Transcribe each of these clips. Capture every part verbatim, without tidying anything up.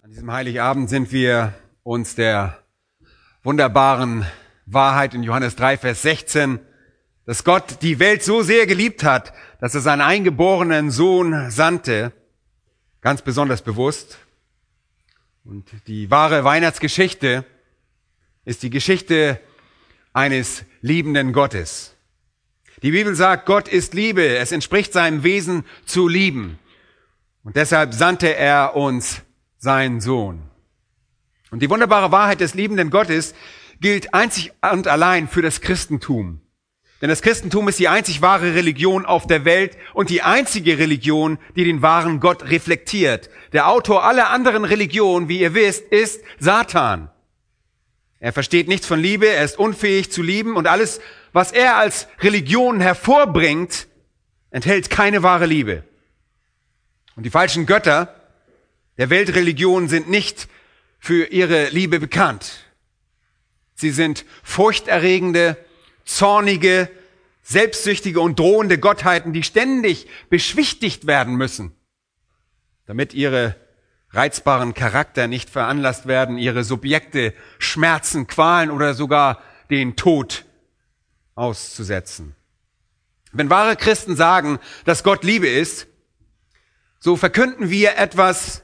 An diesem Heiligabend sind wir uns der wunderbaren Wahrheit in Johannes drei, Vers sechzehn, dass Gott die Welt so sehr geliebt hat, dass er seinen eingeborenen Sohn sandte, ganz besonders bewusst. Und die wahre Weihnachtsgeschichte ist die Geschichte eines liebenden Gottes. Die Bibel sagt, Gott ist Liebe, es entspricht seinem Wesen zu lieben. Und deshalb sandte er uns seinen Sohn. Und die wunderbare Wahrheit des liebenden Gottes gilt einzig und allein für das Christentum. Denn das Christentum ist die einzig wahre Religion auf der Welt und die einzige Religion, die den wahren Gott reflektiert. Der Autor aller anderen Religionen, wie ihr wisst, ist Satan. Er versteht nichts von Liebe, er ist unfähig zu lieben und alles, was er als Religion hervorbringt, enthält keine wahre Liebe. Und die falschen Götter der Weltreligion sind nicht für ihre Liebe bekannt. Sie sind furchterregende, zornige, selbstsüchtige und drohende Gottheiten, die ständig beschwichtigt werden müssen, damit ihre reizbaren Charakter nicht veranlasst werden, ihre Subjekte Schmerzen, Qualen oder sogar den Tod auszusetzen. Wenn wahre Christen sagen, dass Gott Liebe ist, so verkünden wir etwas,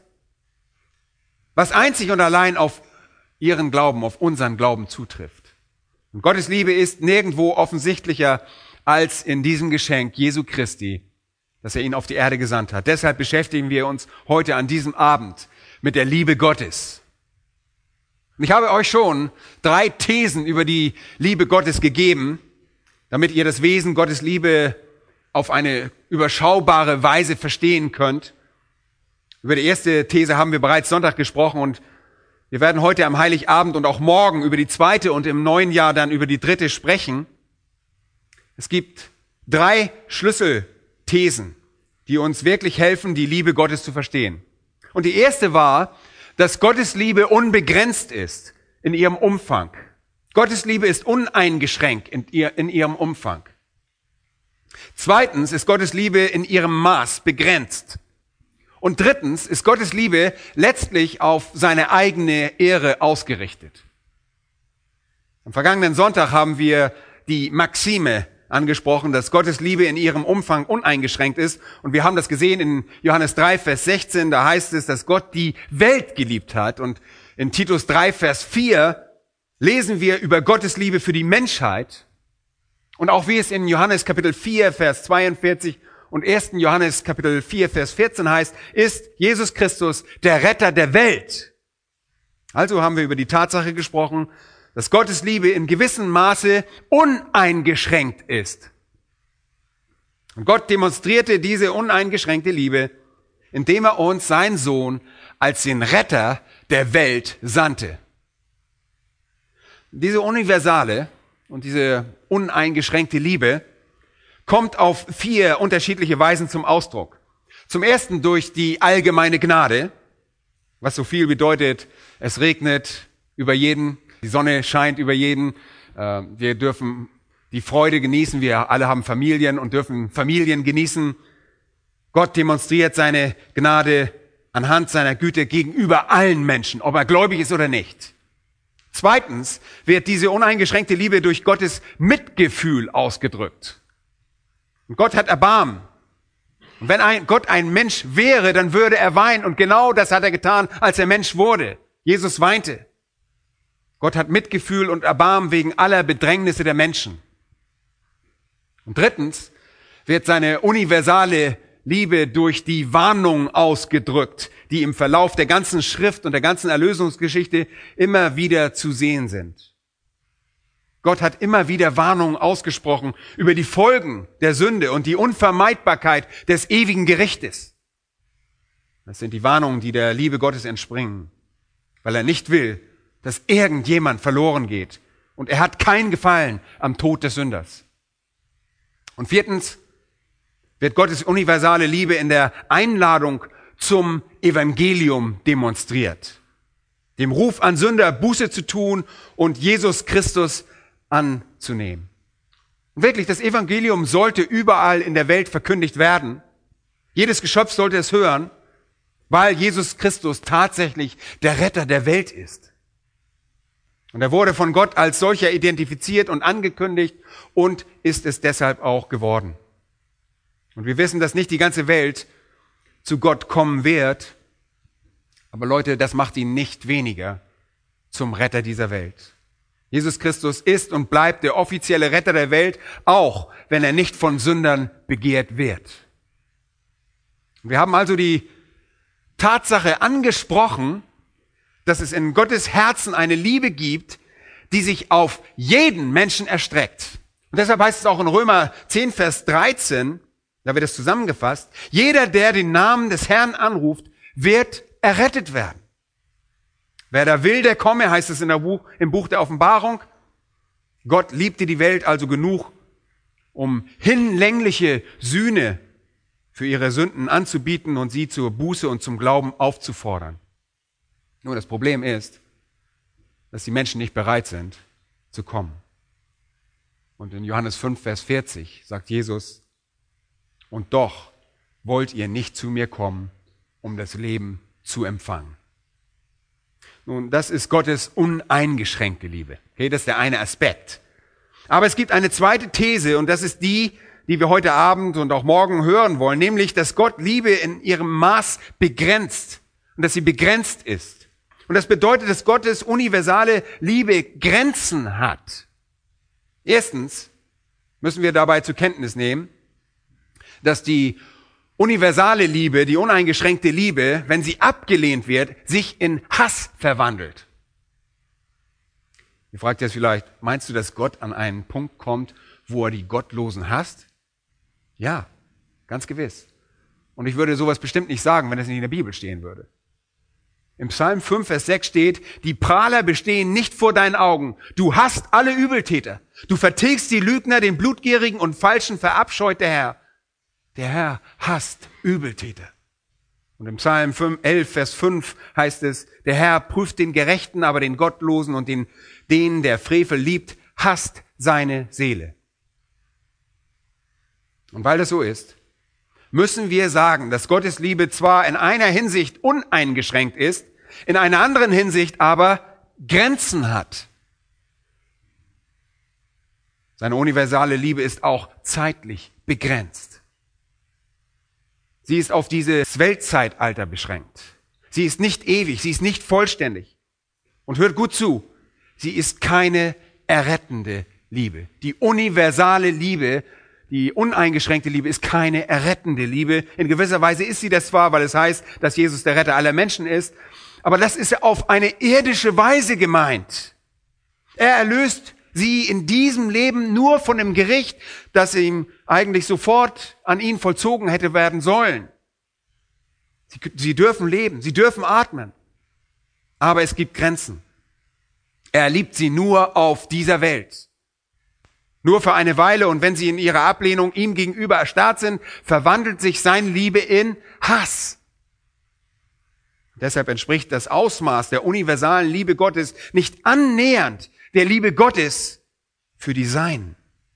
was einzig und allein auf ihren Glauben, auf unseren Glauben zutrifft. Und Gottes Liebe ist nirgendwo offensichtlicher als in diesem Geschenk Jesu Christi, dass er ihn auf die Erde gesandt hat. Deshalb beschäftigen wir uns heute an diesem Abend mit der Liebe Gottes. Und ich habe euch schon drei Thesen über die Liebe Gottes gegeben, damit ihr das Wesen Gottes Liebe auf eine überschaubare Weise verstehen könnt. Über die erste These haben wir bereits Sonntag gesprochen und wir werden heute am Heiligabend und auch morgen über die zweite und im neuen Jahr dann über die dritte sprechen. Es gibt drei Schlüsselthesen, die uns wirklich helfen, die Liebe Gottes zu verstehen. Und die erste war, dass Gottes Liebe unbegrenzt ist in ihrem Umfang. Gottes Liebe ist uneingeschränkt in, ihr, in ihrem Umfang. Zweitens ist Gottes Liebe in ihrem Maß begrenzt. Und drittens ist Gottes Liebe letztlich auf seine eigene Ehre ausgerichtet. Am vergangenen Sonntag haben wir die Maxime angesprochen, dass Gottes Liebe in ihrem Umfang uneingeschränkt ist. Und wir haben das gesehen in Johannes drei, Vers sechzehn. Da heißt es, dass Gott die Welt geliebt hat. Und in Titus drei, Vers vier lesen wir über Gottes Liebe für die Menschheit. Und auch wie es in Johannes Kapitel vier, Vers zweiundvierzig und ersten Johannes Kapitel vier, Vers vierzehn heißt, ist Jesus Christus der Retter der Welt. Also haben wir über die Tatsache gesprochen, dass Gottes Liebe in gewissem Maße uneingeschränkt ist. Und Gott demonstrierte diese uneingeschränkte Liebe, indem er uns seinen Sohn als den Retter der Welt sandte. Diese universale und diese uneingeschränkte Liebe kommt auf vier unterschiedliche Weisen zum Ausdruck. Zum ersten durch die allgemeine Gnade, was so viel bedeutet, es regnet über jeden, die Sonne scheint über jeden, wir dürfen die Freude genießen, wir alle haben Familien und dürfen Familien genießen. Gott demonstriert seine Gnade anhand seiner Güte gegenüber allen Menschen, ob er gläubig ist oder nicht. Zweitens wird diese uneingeschränkte Liebe durch Gottes Mitgefühl ausgedrückt. Und Gott hat Erbarmen. Und wenn ein Gott ein Mensch wäre, dann würde er weinen. Und genau das hat er getan, als er Mensch wurde. Jesus weinte. Gott hat Mitgefühl und Erbarmen wegen aller Bedrängnisse der Menschen. Und drittens wird seine universale Liebe durch die Warnung ausgedrückt, die im Verlauf der ganzen Schrift und der ganzen Erlösungsgeschichte immer wieder zu sehen sind. Gott hat immer wieder Warnungen ausgesprochen über die Folgen der Sünde und die Unvermeidbarkeit des ewigen Gerichtes. Das sind die Warnungen, die der Liebe Gottes entspringen, weil er nicht will, dass irgendjemand verloren geht. Und er hat kein Gefallen am Tod des Sünders. Und viertens wird Gottes universale Liebe in der Einladung zum Evangelium demonstriert. Dem Ruf an Sünder, Buße zu tun und Jesus Christus anzunehmen. Und wirklich, das Evangelium sollte überall in der Welt verkündigt werden. Jedes Geschöpf sollte es hören. weil Jesus Christus tatsächlich der Retter der Welt ist. Und er wurde von Gott als solcher identifiziert und angekündigt und ist es deshalb auch geworden. Und wir wissen, dass nicht die ganze Welt zu Gott kommen wird, aber Leute, das macht ihn nicht weniger zum Retter dieser Welt. Jesus Christus ist und bleibt der offizielle Retter der Welt, auch wenn er nicht von Sündern begehrt wird. Wir haben also die Tatsache angesprochen, dass es in Gottes Herzen eine Liebe gibt, die sich auf jeden Menschen erstreckt. Und deshalb heißt es auch in Römer zehn, Vers dreizehn, da wird es zusammengefasst, jeder, der den Namen des Herrn anruft, wird errettet werden. Wer da will, der komme, heißt es in der Buch, im Buch der Offenbarung. Gott liebte die Welt also genug, um hinlängliche Sühne für ihre Sünden anzubieten und sie zur Buße und zum Glauben aufzufordern. Nur das Problem ist, dass die Menschen nicht bereit sind, zu kommen. Und in Johannes fünf, Vers vierzig sagt Jesus, und doch wollt ihr nicht zu mir kommen, um das Leben zu empfangen. Nun, das ist Gottes uneingeschränkte Liebe. Okay, das ist der eine Aspekt. Aber es gibt eine zweite These und das ist die, die wir heute Abend und auch morgen hören wollen, nämlich, dass Gott Liebe in ihrem Maß begrenzt und dass sie begrenzt ist. Und das bedeutet, dass Gottes universale Liebe Grenzen hat. Erstens müssen wir dabei zur Kenntnis nehmen, dass die universale Liebe, die uneingeschränkte Liebe, wenn sie abgelehnt wird, sich in Hass verwandelt. Ihr fragt jetzt vielleicht, meinst du, dass Gott an einen Punkt kommt, wo er die Gottlosen hasst? Ja, ganz gewiss. Und ich würde sowas bestimmt nicht sagen, wenn es nicht in der Bibel stehen würde. Im Psalm fünf, Vers sechs steht, die Prahler bestehen nicht vor deinen Augen. Du hasst alle Übeltäter. Du vertilgst die Lügner, den Blutgierigen und Falschen verabscheut der Herr. Der Herr hasst Übeltäter. Und im Psalm elf, Vers fünf heißt es, der Herr prüft den Gerechten, aber den Gottlosen und den, den, der Frevel liebt, hasst seine Seele. Und weil das so ist, müssen wir sagen, dass Gottes Liebe zwar in einer Hinsicht uneingeschränkt ist, in einer anderen Hinsicht aber Grenzen hat. Seine universale Liebe ist auch zeitlich begrenzt. Sie ist auf dieses Weltzeitalter beschränkt. Sie ist nicht ewig, sie ist nicht vollständig. Und hört gut zu, sie ist keine errettende Liebe. Die universale Liebe, die uneingeschränkte Liebe ist keine errettende Liebe. In gewisser Weise ist sie das zwar, weil es heißt, dass Jesus der Retter aller Menschen ist, aber das ist auf eine irdische Weise gemeint. Er erlöst sie in diesem Leben nur von dem Gericht, das ihm eigentlich sofort an ihn vollzogen hätte werden sollen. Sie, sie dürfen leben, sie dürfen atmen, aber es gibt Grenzen. Er liebt sie nur auf dieser Welt. Nur für eine Weile, und wenn sie in ihrer Ablehnung ihm gegenüber erstarrt sind, verwandelt sich seine Liebe in Hass. Deshalb entspricht das Ausmaß der universalen Liebe Gottes nicht annähernd der Liebe Gottes für die Seinen.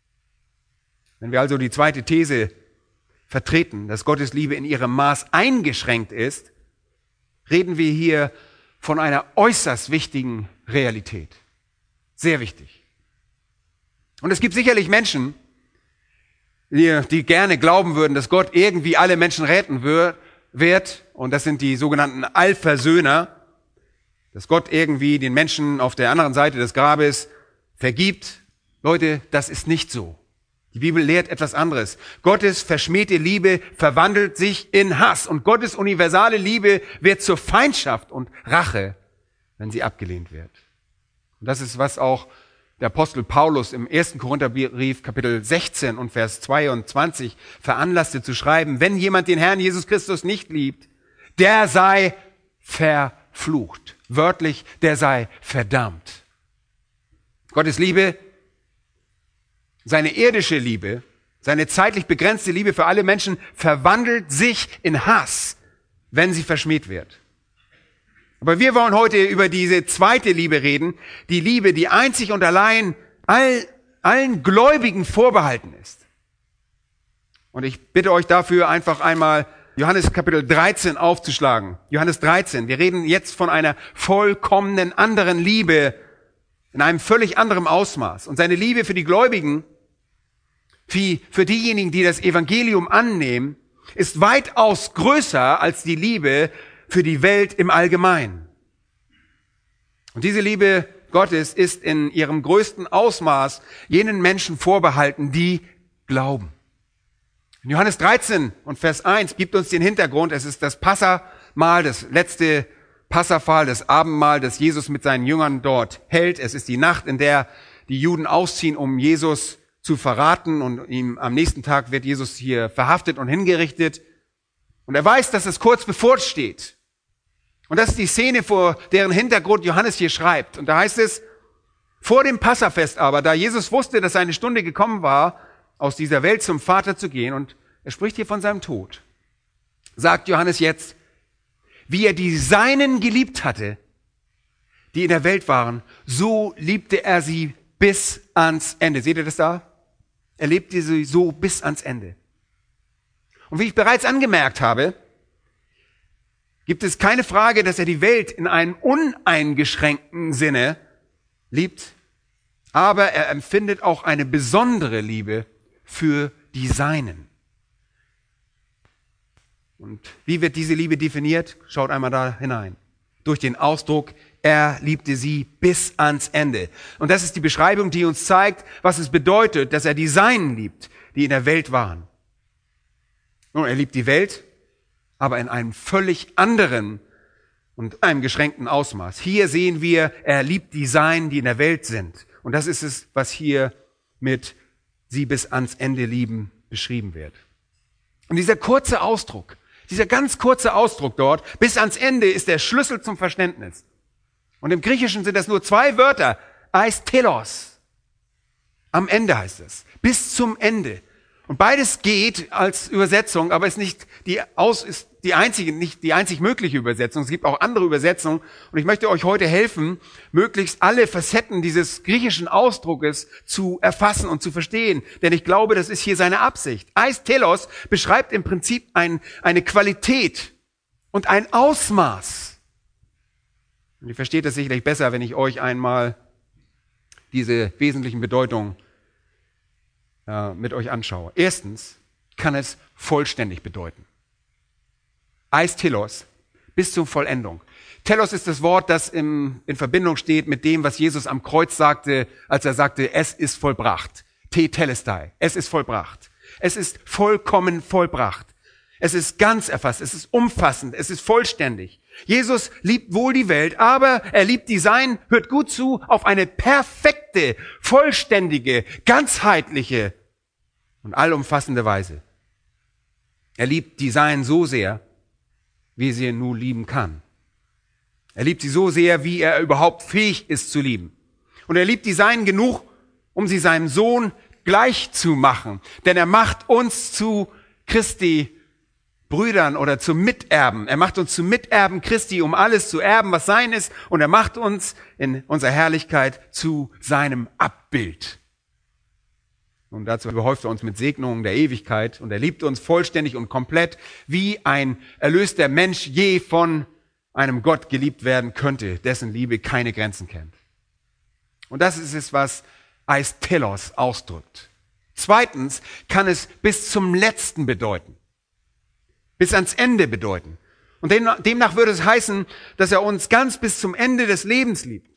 Wenn wir also die zweite These vertreten, dass Gottes Liebe in ihrem Maß eingeschränkt ist, reden wir hier von einer äußerst wichtigen Realität. Sehr wichtig. Und es gibt sicherlich Menschen, die, die gerne glauben würden, dass Gott irgendwie alle Menschen retten wird, wird, und das sind die sogenannten Allversöhner, dass Gott irgendwie den Menschen auf der anderen Seite des Grabes vergibt. Leute, das ist nicht so. Die Bibel lehrt etwas anderes. Gottes verschmähte Liebe verwandelt sich in Hass und Gottes universale Liebe wird zur Feindschaft und Rache, wenn sie abgelehnt wird. Und das ist, was auch der Apostel Paulus im ersten Korintherbrief Kapitel sechzehn und Vers zweiundzwanzig veranlasste zu schreiben, wenn jemand den Herrn Jesus Christus nicht liebt, der sei verflucht. Wörtlich, der sei verdammt. Gottes Liebe, seine irdische Liebe, seine zeitlich begrenzte Liebe für alle Menschen verwandelt sich in Hass, wenn sie verschmäht wird. Aber wir wollen heute über diese zweite Liebe reden, die Liebe, die einzig und allein all, allen Gläubigen vorbehalten ist. Und ich bitte euch dafür einfach einmal Johannes Kapitel dreizehn aufzuschlagen. Johannes dreizehn. Wir reden jetzt von einer vollkommenen anderen Liebe in einem völlig anderen Ausmaß. Und seine Liebe für die Gläubigen, wie für diejenigen, die das Evangelium annehmen, ist weitaus größer als die Liebe für die Welt im Allgemeinen. Und diese Liebe Gottes ist in ihrem größten Ausmaß jenen Menschen vorbehalten, die glauben. In Johannes dreizehn und Vers eins gibt uns den Hintergrund. Es ist das Passamahl, das letzte Passafall, das Abendmahl, das Jesus mit seinen Jüngern dort hält. Es ist die Nacht, in der die Juden ausziehen, um Jesus zu verraten. Und ihm am nächsten Tag wird Jesus hier verhaftet und hingerichtet. Und er weiß, dass es kurz bevorsteht. Und das ist die Szene, vor deren Hintergrund Johannes hier schreibt. Und da heißt es, vor dem Passafest aber, da Jesus wusste, dass seine Stunde gekommen war, aus dieser Welt zum Vater zu gehen, und er spricht hier von seinem Tod, sagt Johannes jetzt, wie er die Seinen geliebt hatte, die in der Welt waren, so liebte er sie bis ans Ende. Seht ihr das da? Er liebte sie so bis ans Ende. Und wie ich bereits angemerkt habe, gibt es keine Frage, dass er die Welt in einem uneingeschränkten Sinne liebt, aber er empfindet auch eine besondere Liebe für die Seinen. Und wie wird diese Liebe definiert? Schaut einmal da hinein. Durch den Ausdruck, er liebte sie bis ans Ende. Und das ist die Beschreibung, die uns zeigt, was es bedeutet, dass er die Seinen liebt, die in der Welt waren. Nun, er liebt die Welt, aber in einem völlig anderen und einem geschränkten Ausmaß. Hier sehen wir, er liebt die Seinen, die in der Welt sind. Und das ist es, was hier mit sie bis ans Ende lieben beschrieben wird. Und dieser kurze Ausdruck, dieser ganz kurze Ausdruck dort, bis ans Ende, ist der Schlüssel zum Verständnis. Und im Griechischen sind das nur zwei Wörter, eis telos. Am Ende heißt es, bis zum Ende. Und beides geht als Übersetzung, aber ist nicht die aus ist die einzige, nicht die einzig mögliche Übersetzung. Es gibt auch andere Übersetzungen. Und ich möchte euch heute helfen, möglichst alle Facetten dieses griechischen Ausdruckes zu erfassen und zu verstehen. Denn ich glaube, das ist hier seine Absicht. Eis telos beschreibt im Prinzip ein, eine Qualität und ein Ausmaß. Und ihr versteht das sicherlich besser, wenn ich euch einmal diese wesentlichen Bedeutungen mit euch anschaue. Erstens kann es vollständig bedeuten. Eis telos, bis zur Vollendung. Telos ist das Wort, das im, in Verbindung steht mit dem, was Jesus am Kreuz sagte, als er sagte, es ist vollbracht. Te telestai, es ist vollbracht. Es ist vollkommen vollbracht. Es ist ganz erfasst, es ist umfassend, es ist vollständig. Jesus liebt wohl die Welt, aber er liebt die Seinen, hört gut zu, auf eine perfekte, vollständige, ganzheitliche und allumfassende Weise. Er liebt die Seinen so sehr, wie sie ihn nur lieben kann. Er liebt sie so sehr, wie er überhaupt fähig ist zu lieben. Und er liebt die Seinen genug, um sie seinem Sohn gleich zu machen. Denn er macht uns zu Christi Brüdern oder zu Miterben. Er macht uns zu Miterben Christi, um alles zu erben, was sein ist. Und er macht uns in unserer Herrlichkeit zu seinem Abbild. Und dazu überhäuft er uns mit Segnungen der Ewigkeit. Und er liebt uns vollständig und komplett, wie ein erlöster Mensch je von einem Gott geliebt werden könnte, dessen Liebe keine Grenzen kennt. Und das ist es, was eis telos ausdrückt. Zweitens kann es bis zum Letzten bedeuten. Bis ans Ende bedeuten. Und demnach würde es heißen, dass er uns ganz bis zum Ende des Lebens liebt.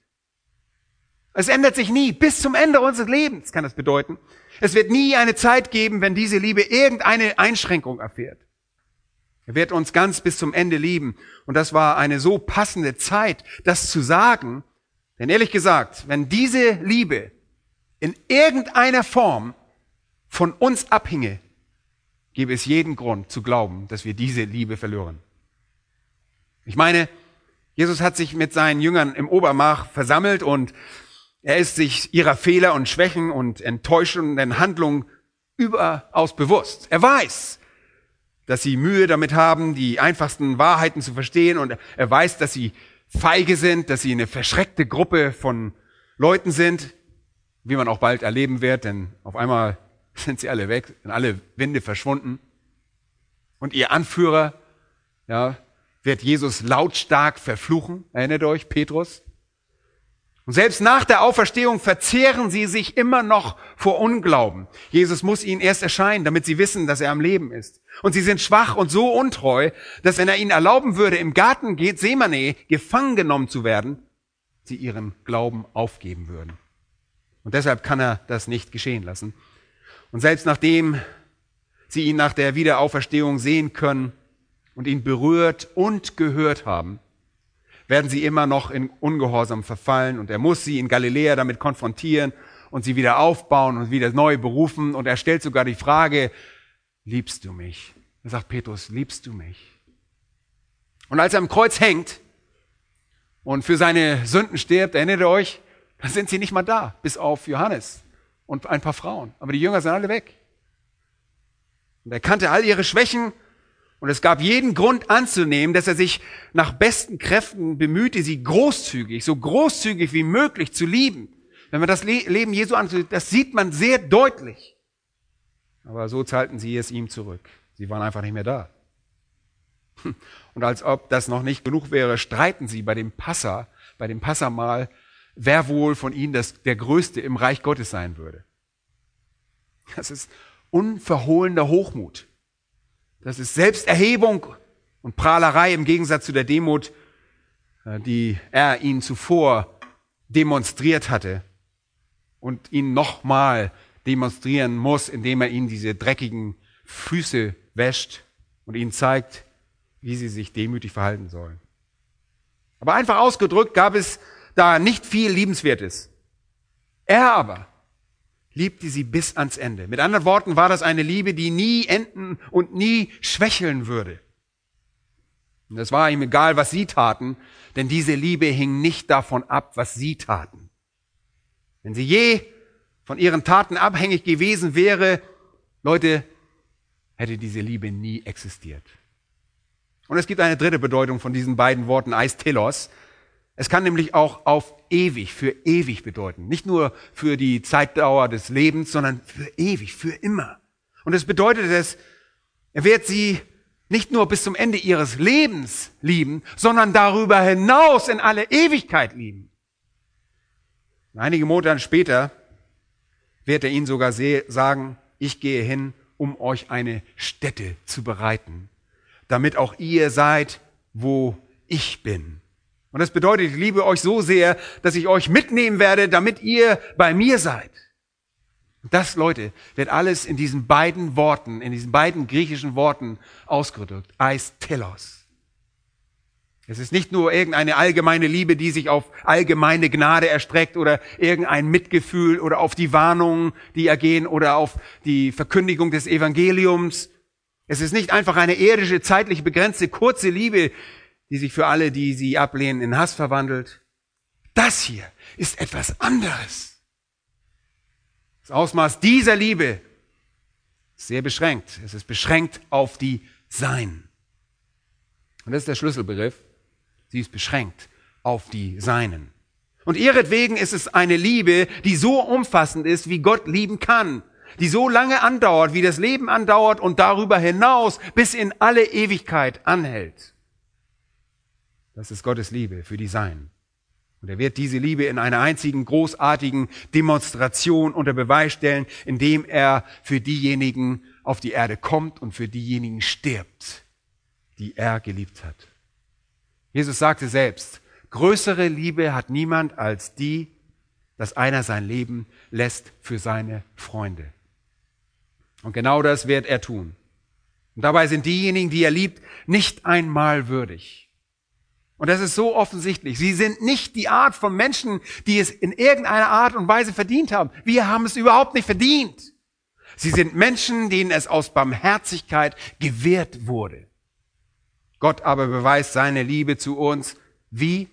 Es ändert sich nie. Bis zum Ende unseres Lebens kann das bedeuten. Es wird nie eine Zeit geben, wenn diese Liebe irgendeine Einschränkung erfährt. Er wird uns ganz bis zum Ende lieben. Und das war eine so passende Zeit, das zu sagen. Denn ehrlich gesagt, wenn diese Liebe in irgendeiner Form von uns abhinge, gäbe es jeden Grund zu glauben, dass wir diese Liebe verlieren. Ich meine, Jesus hat sich mit seinen Jüngern im Obermach versammelt und er ist sich ihrer Fehler und Schwächen und enttäuschenden Handlungen überaus bewusst. Er weiß, dass sie Mühe damit haben, die einfachsten Wahrheiten zu verstehen, und er weiß, dass sie feige sind, dass sie eine verschreckte Gruppe von Leuten sind, wie man auch bald erleben wird, denn auf einmal sind sie alle weg, sind alle Winde verschwunden. Und ihr Anführer, ja, wird Jesus lautstark verfluchen. Erinnert euch, Petrus? Und selbst nach der Auferstehung verzehren sie sich immer noch vor Unglauben. Jesus muss ihnen erst erscheinen, damit sie wissen, dass er am Leben ist. Und sie sind schwach und so untreu, dass wenn er ihnen erlauben würde, im Garten Gethsemane gefangen genommen zu werden, sie ihren Glauben aufgeben würden. Und deshalb kann er das nicht geschehen lassen. Und selbst nachdem sie ihn nach der Wiederauferstehung sehen können und ihn berührt und gehört haben, werden sie immer noch in Ungehorsam verfallen und er muss sie in Galiläa damit konfrontieren und sie wieder aufbauen und wieder neu berufen und er stellt sogar die Frage, liebst du mich? Er sagt Petrus, liebst du mich? Und als er am Kreuz hängt und für seine Sünden stirbt, erinnert ihr euch, dann sind sie nicht mal da, bis auf Johannes und ein paar Frauen. Aber die Jünger sind alle weg. Und er kannte all ihre Schwächen und es gab jeden Grund anzunehmen, dass er sich nach besten Kräften bemühte, sie großzügig, so großzügig wie möglich zu lieben. Wenn man das Leben Jesu ansieht, das sieht man sehr deutlich. Aber so zahlten sie es ihm zurück. Sie waren einfach nicht mehr da. Und als ob das noch nicht genug wäre, streiten sie bei dem Passa, bei dem Passamahl, wer wohl von ihnen das, der Größte im Reich Gottes sein würde. Das ist unverhohlener Hochmut. Das ist Selbsterhebung und Prahlerei im Gegensatz zu der Demut, die er ihnen zuvor demonstriert hatte und ihn nochmal demonstrieren muss, indem er ihnen diese dreckigen Füße wäscht und ihnen zeigt, wie sie sich demütig verhalten sollen. Aber einfach ausgedrückt gab es da nicht viel Liebenswertes. Er aber liebte sie bis ans Ende. Mit anderen Worten war das eine Liebe, die nie enden und nie schwächeln würde. Und es war ihm egal, was sie taten, denn diese Liebe hing nicht davon ab, was sie taten. Wenn sie je von ihren Taten abhängig gewesen wäre, Leute, hätte diese Liebe nie existiert. Und es gibt eine dritte Bedeutung von diesen beiden Worten, eistelos. Es kann nämlich auch auf ewig, für ewig bedeuten. Nicht nur für die Zeitdauer des Lebens, sondern für ewig, für immer. Und es bedeutet es, er wird sie nicht nur bis zum Ende ihres Lebens lieben, sondern darüber hinaus in alle Ewigkeit lieben. Und einige Monate später wird er ihnen sogar sagen, ich gehe hin, um euch eine Stätte zu bereiten, damit auch ihr seid, wo ich bin. Und das bedeutet, ich liebe euch so sehr, dass ich euch mitnehmen werde, damit ihr bei mir seid. Und das, Leute, wird alles in diesen beiden Worten, in diesen beiden griechischen Worten ausgedrückt. Eistelos. Es ist nicht nur irgendeine allgemeine Liebe, die sich auf allgemeine Gnade erstreckt oder irgendein Mitgefühl oder auf die Warnungen, die ergehen oder auf die Verkündigung des Evangeliums. Es ist nicht einfach eine irdische, zeitlich begrenzte, kurze Liebe, die sich für alle, die sie ablehnen, in Hass verwandelt. Das hier ist etwas anderes. Das Ausmaß dieser Liebe ist sehr beschränkt. Es ist beschränkt auf die Seinen. Und das ist der Schlüsselbegriff. Sie ist beschränkt auf die Seinen. Und ihretwegen ist es eine Liebe, die so umfassend ist, wie Gott lieben kann. Die so lange andauert, wie das Leben andauert und darüber hinaus bis in alle Ewigkeit anhält. Das ist Gottes Liebe für die Seinen. Und er wird diese Liebe in einer einzigen großartigen Demonstration unter Beweis stellen, indem er für diejenigen auf die Erde kommt und für diejenigen stirbt, die er geliebt hat. Jesus sagte selbst, größere Liebe hat niemand als die, dass einer sein Leben lässt für seine Freunde. Und genau das wird er tun. Und dabei sind diejenigen, die er liebt, nicht einmal würdig. Und das ist so offensichtlich. Sie sind nicht die Art von Menschen, die es in irgendeiner Art und Weise verdient haben. Wir haben es überhaupt nicht verdient. Sie sind Menschen, denen es aus Barmherzigkeit gewährt wurde. Gott aber beweist seine Liebe zu uns, wie?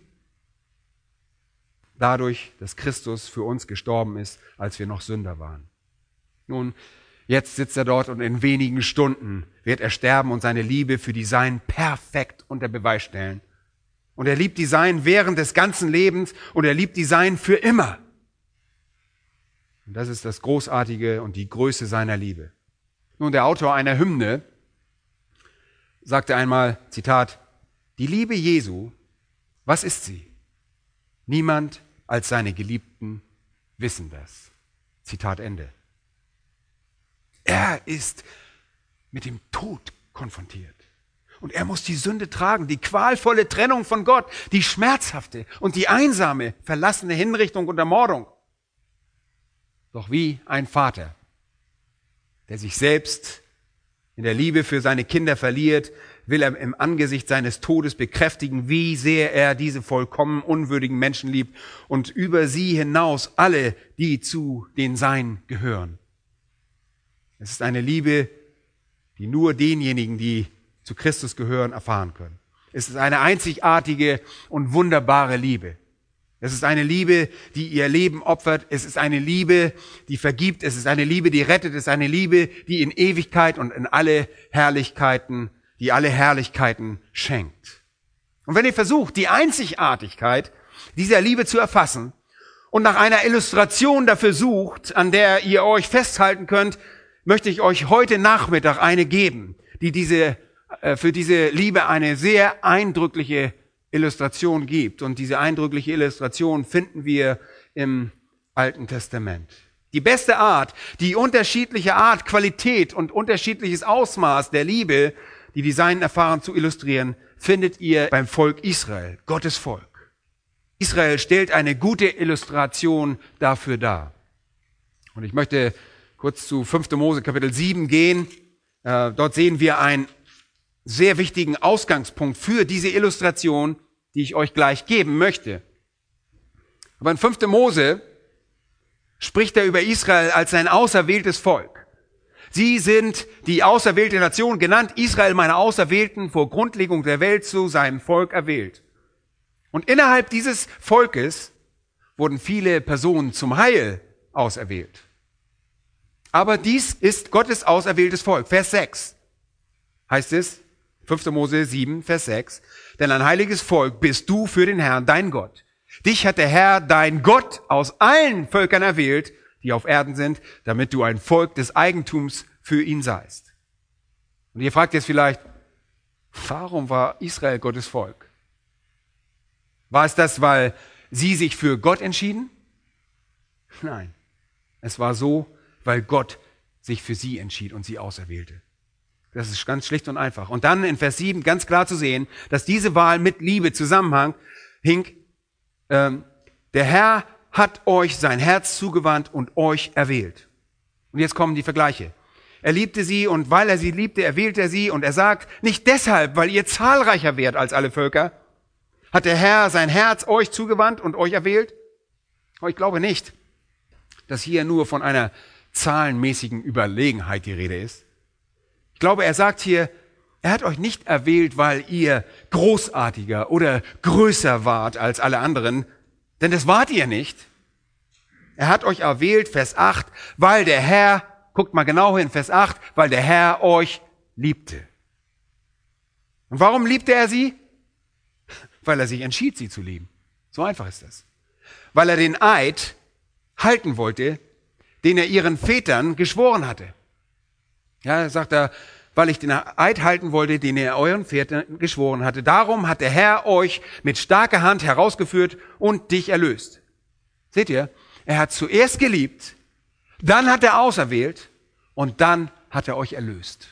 Dadurch, dass Christus für uns gestorben ist, als wir noch Sünder waren. Nun, jetzt sitzt er dort und in wenigen Stunden wird er sterben und seine Liebe für die Seinen perfekt unter Beweis stellen. Und er liebt die Seinen während des ganzen Lebens und er liebt die Seinen für immer. Und das ist das Großartige und die Größe seiner Liebe. Nun, der Autor einer Hymne sagte einmal, Zitat, die Liebe Jesu, was ist sie? Niemand als seine Geliebten wissen das. Zitat Ende. Er ist mit dem Tod konfrontiert. Und er muss die Sünde tragen, die qualvolle Trennung von Gott, die schmerzhafte und die einsame, verlassene Hinrichtung und Ermordung. Doch wie ein Vater, der sich selbst in der Liebe für seine Kinder verliert, will er im Angesicht seines Todes bekräftigen, wie sehr er diese vollkommen unwürdigen Menschen liebt und über sie hinaus alle, die zu den Seinen gehören. Es ist eine Liebe, die nur denjenigen, die zu Christus gehören, erfahren können. Es ist eine einzigartige und wunderbare Liebe. Es ist eine Liebe, die ihr Leben opfert. Es ist eine Liebe, die vergibt. Es ist eine Liebe, die rettet. Es ist eine Liebe, die in Ewigkeit und in alle Herrlichkeiten, die alle Herrlichkeiten schenkt. Und wenn ihr versucht, die Einzigartigkeit dieser Liebe zu erfassen und nach einer Illustration dafür sucht, an der ihr euch festhalten könnt, möchte ich euch heute Nachmittag eine geben, die diese, äh, für diese Liebe eine sehr eindrückliche Illustration gibt. Und diese eindrückliche Illustration finden wir im Alten Testament. Die beste Art, die unterschiedliche Art, Qualität und unterschiedliches Ausmaß der Liebe, die die Seinen erfahren, zu illustrieren, findet ihr beim Volk Israel, Gottes Volk. Israel stellt eine gute Illustration dafür dar. Und ich möchte kurz zu fünfter Mose Kapitel sieben gehen. Äh, dort sehen wir einen sehr wichtigen Ausgangspunkt für diese Illustration, die ich euch gleich geben möchte. Aber in fünfter Mose spricht er über Israel als sein auserwähltes Volk. Sie sind die auserwählte Nation, genannt Israel, meine Auserwählten, vor Grundlegung der Welt zu seinem Volk erwählt. Und innerhalb dieses Volkes wurden viele Personen zum Heil auserwählt. Aber dies ist Gottes auserwähltes Volk. Vers sechs heißt es, fünfter Mose sieben, Vers sechs, denn ein heiliges Volk bist du für den Herrn, dein Gott. Dich hat der Herr, dein Gott, aus allen Völkern erwählt, die auf Erden sind, damit du ein Volk des Eigentums für ihn seist. Und ihr fragt jetzt vielleicht, warum war Israel Gottes Volk? War es das, weil sie sich für Gott entschieden? Nein, es war so, weil Gott sich für sie entschied und sie auserwählte. Das ist ganz schlicht und einfach. Und dann in Vers sieben ganz klar zu sehen, dass diese Wahl mit Liebe zusammenhang, hing, ähm, der Herr hat euch sein Herz zugewandt und euch erwählt. Und jetzt kommen die Vergleiche. Er liebte sie und weil er sie liebte, erwählte er sie. Und er sagt, nicht deshalb, weil ihr zahlreicher wärt als alle Völker, hat der Herr sein Herz euch zugewandt und euch erwählt. Aber ich glaube nicht, dass hier nur von einer zahlenmäßigen Überlegenheit die Rede ist. Ich glaube, er sagt hier, er hat euch nicht erwählt, weil ihr großartiger oder größer wart als alle anderen, denn das wart ihr nicht. Er hat euch erwählt, Vers acht, weil der Herr, guckt mal genau hin, Vers acht, weil der Herr euch liebte. Und warum liebte er sie? Weil er sich entschied, sie zu lieben. So einfach ist das. Weil er den Eid halten wollte, den er ihren Vätern geschworen hatte. Ja, sagt er, weil ich den Eid halten wollte, den er euren Vätern geschworen hatte. Darum hat der Herr euch mit starker Hand herausgeführt und dich erlöst. Seht ihr? Er hat zuerst geliebt, dann hat er auserwählt und dann hat er euch erlöst.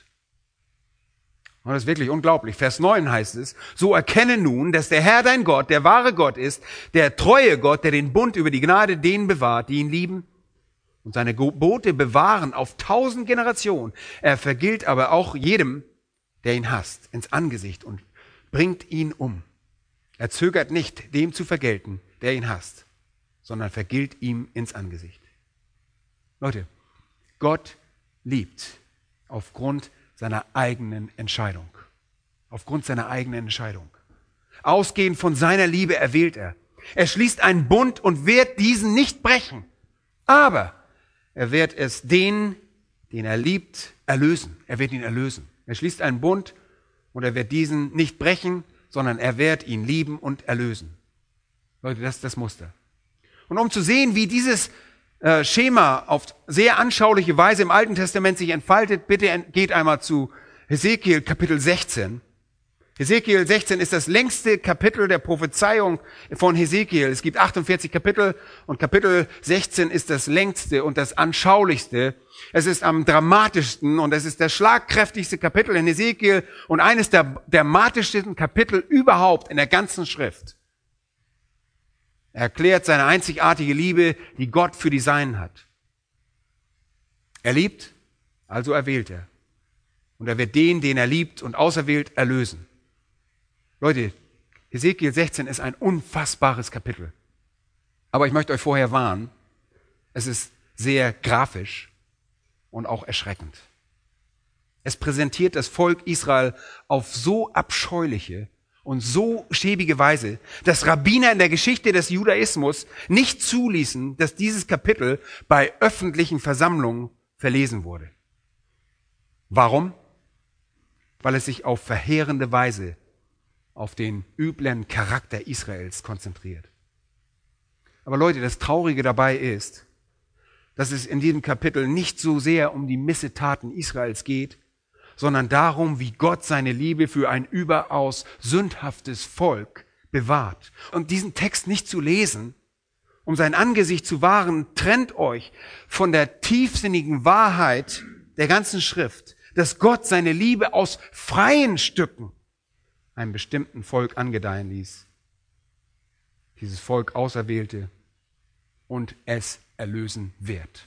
Und das ist wirklich unglaublich. Vers neun heißt es, so erkenne nun, dass der Herr dein Gott, der wahre Gott ist, der treue Gott, der den Bund über die Gnade denen bewahrt, die ihn lieben und seine Gebote bewahren auf tausend Generationen. Er vergilt aber auch jedem, der ihn hasst, ins Angesicht und bringt ihn um. Er zögert nicht, dem zu vergelten, der ihn hasst, sondern vergilt ihm ins Angesicht. Leute, Gott liebt aufgrund seiner eigenen Entscheidung. Aufgrund seiner eigenen Entscheidung. Ausgehend von seiner Liebe erwählt er. Er schließt einen Bund und wird diesen nicht brechen. Aber er wird es den, den er liebt, erlösen. Er wird ihn erlösen. Er schließt einen Bund und er wird diesen nicht brechen, sondern er wird ihn lieben und erlösen. Leute, das ist das Muster. Und um zu sehen, wie dieses äh, Schema auf sehr anschauliche Weise im Alten Testament sich entfaltet, bitte geht einmal zu Hesekiel Kapitel sechzehn. Hesekiel sechzehn ist das längste Kapitel der Prophezeiung von Hesekiel. Es gibt achtundvierzig Kapitel und Kapitel sechzehn ist das längste und das anschaulichste. Es ist am dramatischsten und es ist das schlagkräftigste Kapitel in Hesekiel und eines der dramatischsten Kapitel überhaupt in der ganzen Schrift. Er erklärt seine einzigartige Liebe, die Gott für die Seinen hat. Er liebt, also erwählt er. Und er wird den, den er liebt und auserwählt, erlösen. Leute, Hesekiel sechzehn ist ein unfassbares Kapitel. Aber ich möchte euch vorher warnen, es ist sehr grafisch und auch erschreckend. Es präsentiert das Volk Israel auf so abscheuliche und so schäbige Weise, dass Rabbiner in der Geschichte des Judaismus nicht zuließen, dass dieses Kapitel bei öffentlichen Versammlungen verlesen wurde. Warum? Weil es sich auf verheerende Weise auf den üblen Charakter Israels konzentriert. Aber Leute, das Traurige dabei ist, dass es in diesem Kapitel nicht so sehr um die Missetaten Israels geht, sondern darum, wie Gott seine Liebe für ein überaus sündhaftes Volk bewahrt. Und diesen Text nicht zu lesen, um sein Angesicht zu wahren, trennt euch von der tiefsinnigen Wahrheit der ganzen Schrift, dass Gott seine Liebe aus freien Stücken einem bestimmten Volk angedeihen ließ. Dieses Volk auserwählte und es erlösen wird.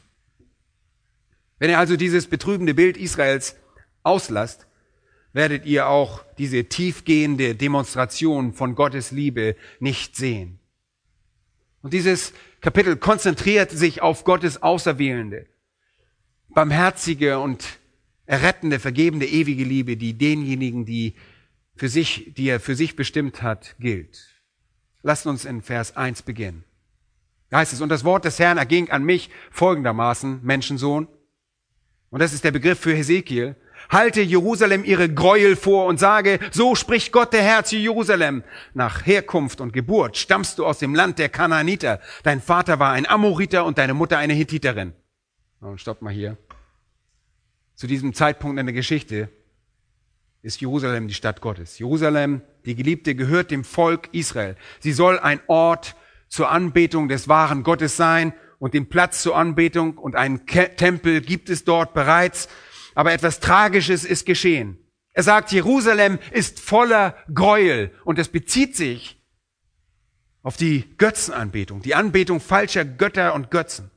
Wenn ihr also dieses betrübende Bild Israels auslasst, werdet ihr auch diese tiefgehende Demonstration von Gottes Liebe nicht sehen. Und dieses Kapitel konzentriert sich auf Gottes auserwählende, barmherzige und errettende, vergebende, ewige Liebe, die denjenigen, die für sich, die er für sich bestimmt hat, gilt. Lasst uns in Vers eins beginnen. Da heißt es, und das Wort des Herrn erging an mich folgendermaßen, Menschensohn. Und das ist der Begriff für Hesekiel. Halte Jerusalem ihre Gräuel vor und sage, so spricht Gott der Herr zu Jerusalem. Nach Herkunft und Geburt stammst du aus dem Land der Kanaaniter. Dein Vater war ein Amoriter und deine Mutter eine Hethiterin. Und stopp mal hier. Zu diesem Zeitpunkt in der Geschichte ist Jerusalem die Stadt Gottes. Jerusalem, die Geliebte, gehört dem Volk Israel. Sie soll ein Ort zur Anbetung des wahren Gottes sein und den Platz zur Anbetung und einen Ke- Tempel gibt es dort bereits. Aber etwas Tragisches ist geschehen. Er sagt, Jerusalem ist voller Gräuel und es bezieht sich auf die Götzenanbetung, die Anbetung falscher Götter und Götzen.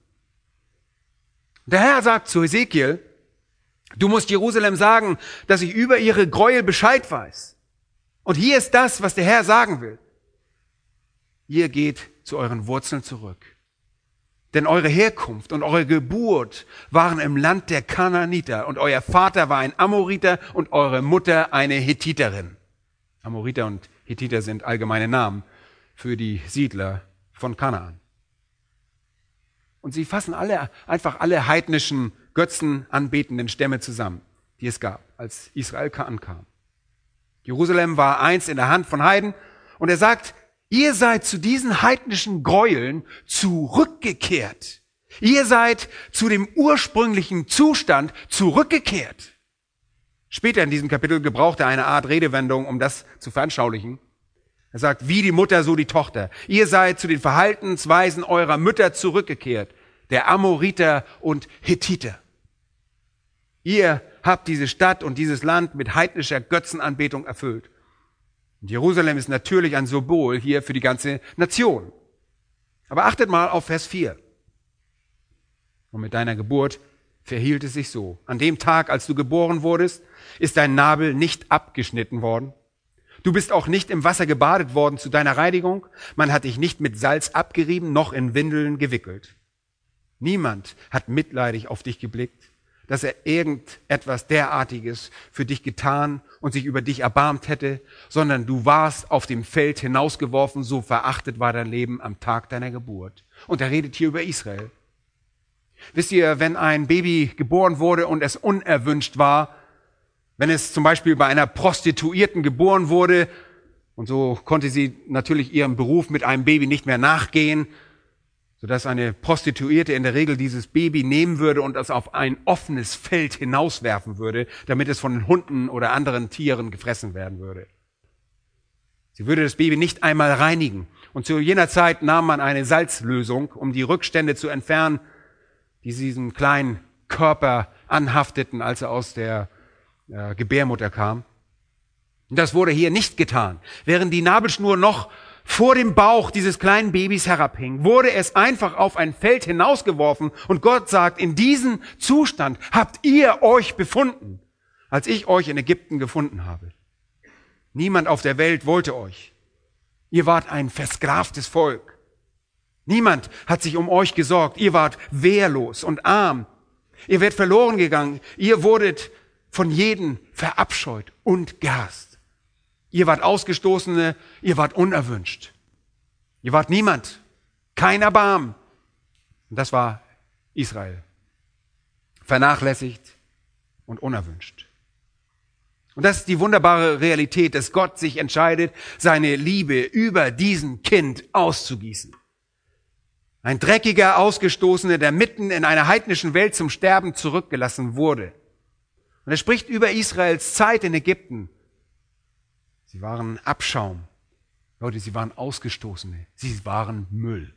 Der Herr sagt zu Hesekiel, du musst Jerusalem sagen, dass ich über ihre Gräuel Bescheid weiß. Und hier ist das, was der Herr sagen will. Ihr geht zu euren Wurzeln zurück. Denn eure Herkunft und eure Geburt waren im Land der Kanaaniter und euer Vater war ein Amoriter und eure Mutter eine Hethiterin. Amoriter und Hethiter sind allgemeine Namen für die Siedler von Kanaan. Und sie fassen alle, einfach alle heidnischen, götzenanbetenden Stämme zusammen, die es gab, als Israel ankam. Jerusalem war einst in der Hand von Heiden und er sagt, ihr seid zu diesen heidnischen Gräueln zurückgekehrt. Ihr seid zu dem ursprünglichen Zustand zurückgekehrt. Später in diesem Kapitel gebraucht er eine Art Redewendung, um das zu veranschaulichen. Er sagt, wie die Mutter, so die Tochter. Ihr seid zu den Verhaltensweisen eurer Mütter zurückgekehrt, der Amoriter und Hethiter. Ihr habt diese Stadt und dieses Land mit heidnischer Götzenanbetung erfüllt. Und Jerusalem ist natürlich ein Symbol hier für die ganze Nation. Aber achtet mal auf Vers vier. Und mit deiner Geburt verhielt es sich so. An dem Tag, als du geboren wurdest, ist dein Nabel nicht abgeschnitten worden. Du bist auch nicht im Wasser gebadet worden zu deiner Reinigung. Man hat dich nicht mit Salz abgerieben, noch in Windeln gewickelt. Niemand hat mitleidig auf dich geblickt, dass er irgendetwas derartiges für dich getan und sich über dich erbarmt hätte, sondern du warst auf dem Feld hinausgeworfen, so verachtet war dein Leben am Tag deiner Geburt. Und er redet hier über Israel. Wisst ihr, wenn ein Baby geboren wurde und es unerwünscht war, wenn es zum Beispiel bei einer Prostituierten geboren wurde, und so konnte sie natürlich ihrem Beruf mit einem Baby nicht mehr nachgehen, sodass eine Prostituierte in der Regel dieses Baby nehmen würde und es auf ein offenes Feld hinauswerfen würde, damit es von den Hunden oder anderen Tieren gefressen werden würde. Sie würde das Baby nicht einmal reinigen. Und zu jener Zeit nahm man eine Salzlösung, um die Rückstände zu entfernen, die diesem kleinen Körper anhafteten, als er aus der äh, Gebärmutter kam. Und das wurde hier nicht getan. Während die Nabelschnur noch vor dem Bauch dieses kleinen Babys herabhing, wurde es einfach auf ein Feld hinausgeworfen und Gott sagt, in diesem Zustand habt ihr euch befunden, als ich euch in Ägypten gefunden habe. Niemand auf der Welt wollte euch. Ihr wart ein versklavtes Volk. Niemand hat sich um euch gesorgt. Ihr wart wehrlos und arm. Ihr werdet verloren gegangen. Ihr wurdet von jedem verabscheut und gehasst. Ihr wart Ausgestoßene, ihr wart unerwünscht. Ihr wart niemand, kein Erbarmen. Und das war Israel. Vernachlässigt und unerwünscht. Und das ist die wunderbare Realität, dass Gott sich entscheidet, seine Liebe über diesen Kind auszugießen. Ein dreckiger Ausgestoßener, der mitten in einer heidnischen Welt zum Sterben zurückgelassen wurde. Und er spricht über Israels Zeit in Ägypten. Sie waren Abschaum. Leute, sie waren Ausgestoßene. Sie waren Müll.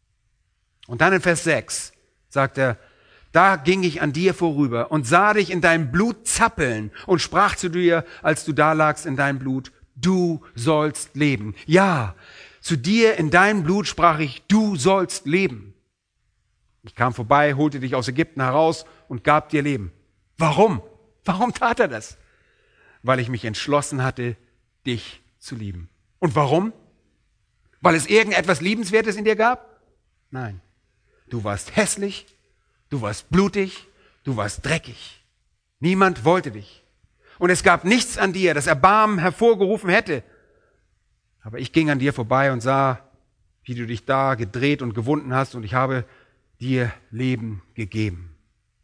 Und dann in Vers sechs sagt er, da ging ich an dir vorüber und sah dich in deinem Blut zappeln und sprach zu dir, als du da lagst in deinem Blut, du sollst leben. Ja, zu dir in deinem Blut sprach ich, du sollst leben. Ich kam vorbei, holte dich aus Ägypten heraus und gab dir Leben. Warum? Warum tat er das? Weil ich mich entschlossen hatte, dich zu lieben. Und warum? Weil es irgendetwas Liebenswertes in dir gab? Nein. Du warst hässlich, du warst blutig, du warst dreckig. Niemand wollte dich. Und es gab nichts an dir, das Erbarmen hervorgerufen hätte. Aber ich ging an dir vorbei und sah, wie du dich da gedreht und gewunden hast, und ich habe dir Leben gegeben.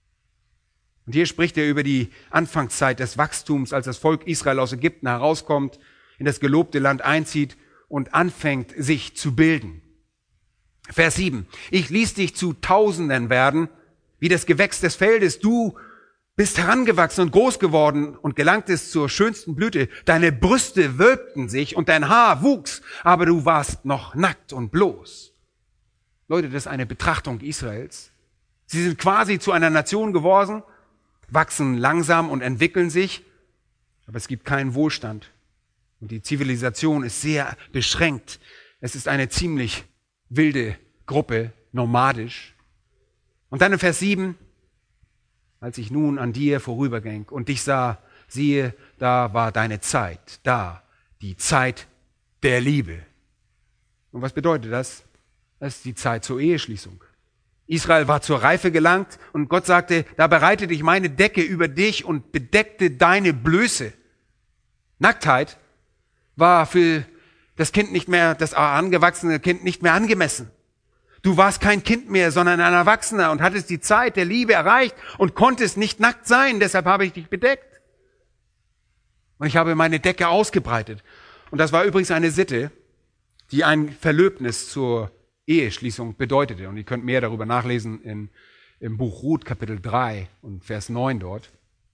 Und hier spricht er über die Anfangszeit des Wachstums, als das Volk Israel aus Ägypten herauskommt, in das gelobte Land einzieht und anfängt, sich zu bilden. Vers sieben. Ich ließ dich zu Tausenden werden, wie das Gewächs des Feldes. Du bist herangewachsen und groß geworden und gelangtest zur schönsten Blüte. Deine Brüste wölbten sich und dein Haar wuchs, aber du warst noch nackt und bloß. Leute, das ist eine Betrachtung Israels. Sie sind quasi zu einer Nation geworden, wachsen langsam und entwickeln sich, aber es gibt keinen Wohlstand. Und die Zivilisation ist sehr beschränkt. Es ist eine ziemlich wilde Gruppe, nomadisch. Und dann in Vers sieben, als ich nun an dir vorüberging und dich sah, siehe, da war deine Zeit, da, die Zeit der Liebe. Und was bedeutet das? Das ist die Zeit zur Eheschließung. Israel war zur Reife gelangt und Gott sagte, da bereitete ich meine Decke über dich und bedeckte deine Blöße. Nacktheit war für das Kind nicht mehr, das angewachsene Kind nicht mehr angemessen. Du warst kein Kind mehr, sondern ein Erwachsener und hattest die Zeit der Liebe erreicht und konntest nicht nackt sein, deshalb habe ich dich bedeckt. Und ich habe meine Decke ausgebreitet. Und das war übrigens eine Sitte, die ein Verlöbnis zur Eheschließung bedeutete. Und ihr könnt mehr darüber nachlesen in, im Buch Ruth, Kapitel drei und Vers neun dort.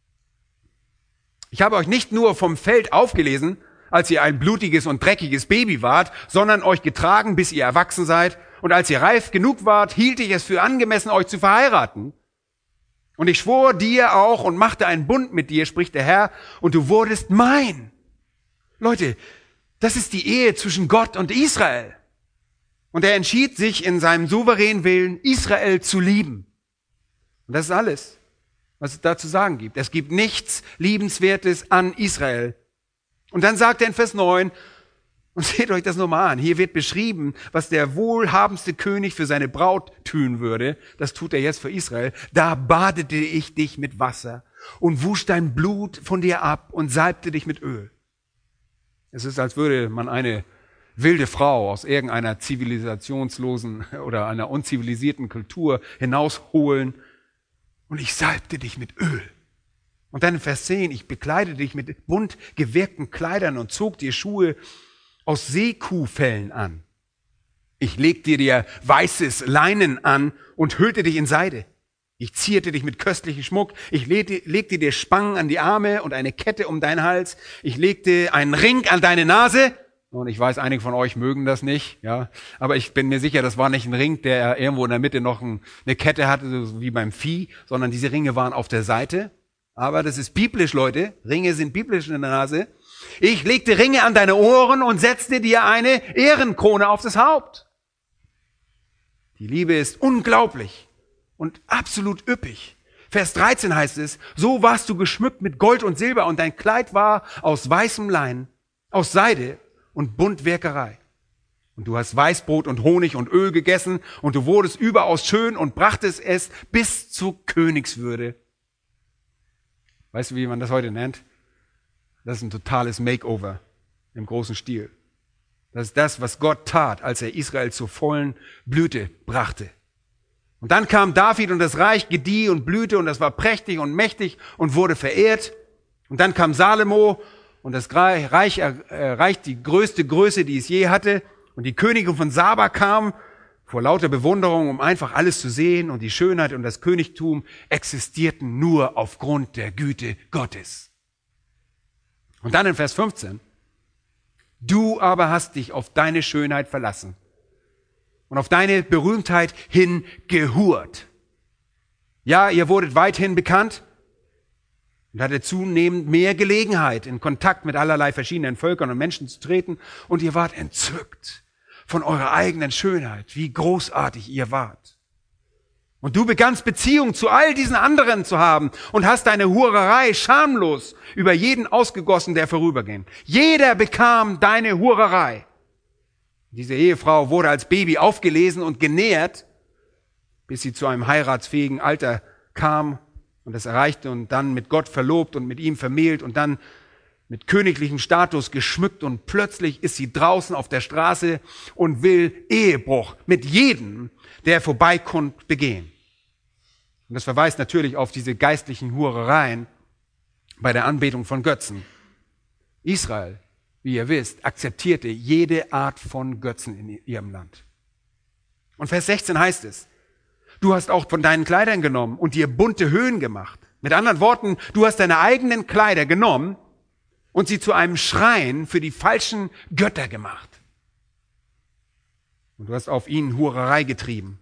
Ich habe euch nicht nur vom Feld aufgelesen, als ihr ein blutiges und dreckiges Baby wart, sondern euch getragen, bis ihr erwachsen seid. Und als ihr reif genug wart, hielt ich es für angemessen, euch zu verheiraten. Und ich schwor dir auch und machte einen Bund mit dir, spricht der Herr, und du wurdest mein. Leute, das ist die Ehe zwischen Gott und Israel. Und er entschied sich in seinem souveränen Willen, Israel zu lieben. Und das ist alles, was es da zu sagen gibt. Es gibt nichts Liebenswertes an Israel. Und dann sagt er in Vers neun, und seht euch das nochmal an, hier wird beschrieben, was der wohlhabendste König für seine Braut tun würde. Das tut er jetzt für Israel. Da badete ich dich mit Wasser und wusch dein Blut von dir ab und salbte dich mit Öl. Es ist, als würde man eine wilde Frau aus irgendeiner zivilisationslosen oder einer unzivilisierten Kultur hinausholen und ich salbte dich mit Öl. Und dann in Vers zehn, ich bekleidete dich mit bunt gewirkten Kleidern und zog dir Schuhe aus Seekuhfellen an. Ich legte dir weißes Leinen an und hüllte dich in Seide. Ich zierte dich mit köstlichem Schmuck. Ich legte, legte dir Spangen an die Arme und eine Kette um deinen Hals. Ich legte einen Ring an deine Nase. Und ich weiß, einige von euch mögen das nicht, ja. Aber ich bin mir sicher, das war nicht ein Ring, der irgendwo in der Mitte noch ein, eine Kette hatte, so wie beim Vieh, sondern diese Ringe waren auf der Seite. Aber das ist biblisch, Leute. Ringe sind biblisch in der Nase. Ich legte Ringe an deine Ohren und setzte dir eine Ehrenkrone auf das Haupt. Die Liebe ist unglaublich und absolut üppig. Vers dreizehn heißt es, so warst du geschmückt mit Gold und Silber und dein Kleid war aus weißem Leinen, aus Seide und Buntwerkerei. Und du hast Weißbrot und Honig und Öl gegessen und du wurdest überaus schön und brachtest es bis zur Königswürde. Weißt du, wie man das heute nennt? Das ist ein totales Makeover im großen Stil. Das ist das, was Gott tat, als er Israel zur vollen Blüte brachte. Und dann kam David und das Reich gedieh und blühte und das war prächtig und mächtig und wurde verehrt. Und dann kam Salomo und das Reich erreicht die größte Größe, die es je hatte. Und die Königin von Saba kam vor lauter Bewunderung, um einfach alles zu sehen. Und die Schönheit und das Königtum existierten nur aufgrund der Güte Gottes. Und dann in Vers fünfzehn. Du aber hast dich auf deine Schönheit verlassen und auf deine Berühmtheit hin gehurt. Ja, ihr wurdet weithin bekannt und hattet zunehmend mehr Gelegenheit, in Kontakt mit allerlei verschiedenen Völkern und Menschen zu treten. Und ihr wart entzückt von eurer eigenen Schönheit, wie großartig ihr wart. Und du begannst Beziehung zu all diesen anderen zu haben und hast deine Hurerei schamlos über jeden ausgegossen, der vorüberging. Jeder bekam deine Hurerei. Diese Ehefrau wurde als Baby aufgelesen und genährt, bis sie zu einem heiratsfähigen Alter kam und das erreichte und dann mit Gott verlobt und mit ihm vermählt und dann mit königlichem Status geschmückt und plötzlich ist sie draußen auf der Straße und will Ehebruch mit jedem, der vorbeikommt, begehen. Und das verweist natürlich auf diese geistlichen Hurereien bei der Anbetung von Götzen. Israel, wie ihr wisst, akzeptierte jede Art von Götzen in ihrem Land. Und Vers sechzehn heißt es, du hast auch von deinen Kleidern genommen und dir bunte Höhen gemacht. Mit anderen Worten, du hast deine eigenen Kleider genommen und sie zu einem Schrein für die falschen Götter gemacht. Und du hast auf ihnen Hurerei getrieben.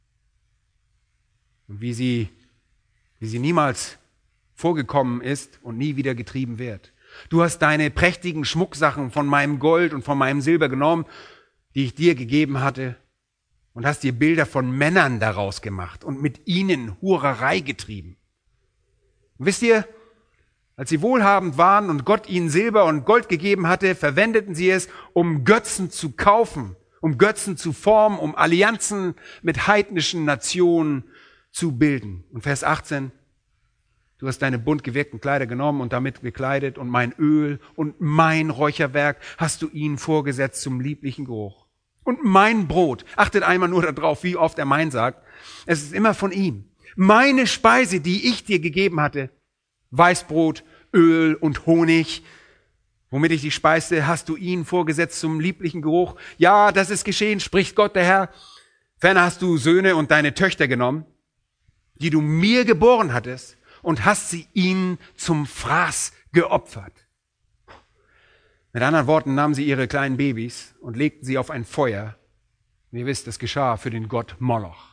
Und wie sie, wie sie niemals vorgekommen ist und nie wieder getrieben wird. Du hast deine prächtigen Schmucksachen von meinem Gold und von meinem Silber genommen, die ich dir gegeben hatte, und hast dir Bilder von Männern daraus gemacht und mit ihnen Hurerei getrieben. Und wisst ihr, als sie wohlhabend waren und Gott ihnen Silber und Gold gegeben hatte, verwendeten sie es, um Götzen zu kaufen, um Götzen zu formen, um Allianzen mit heidnischen Nationen zu bilden. Und Vers achtzehn, du hast deine bunt gewirkten Kleider genommen und damit gekleidet und mein Öl und mein Räucherwerk hast du ihnen vorgesetzt zum lieblichen Geruch. Und mein Brot, achtet einmal nur darauf, wie oft er mein sagt, es ist immer von ihm. Meine Speise, die ich dir gegeben hatte, Weißbrot, Öl und Honig, womit ich dich speiste, hast du ihnen vorgesetzt zum lieblichen Geruch. Ja, das ist geschehen, spricht Gott der Herr. Ferner hast du Söhne und deine Töchter genommen, die du mir geboren hattest, und hast sie ihnen zum Fraß geopfert. Mit anderen Worten nahmen sie ihre kleinen Babys und legten sie auf ein Feuer. Und ihr wisst, das geschah für den Gott Moloch.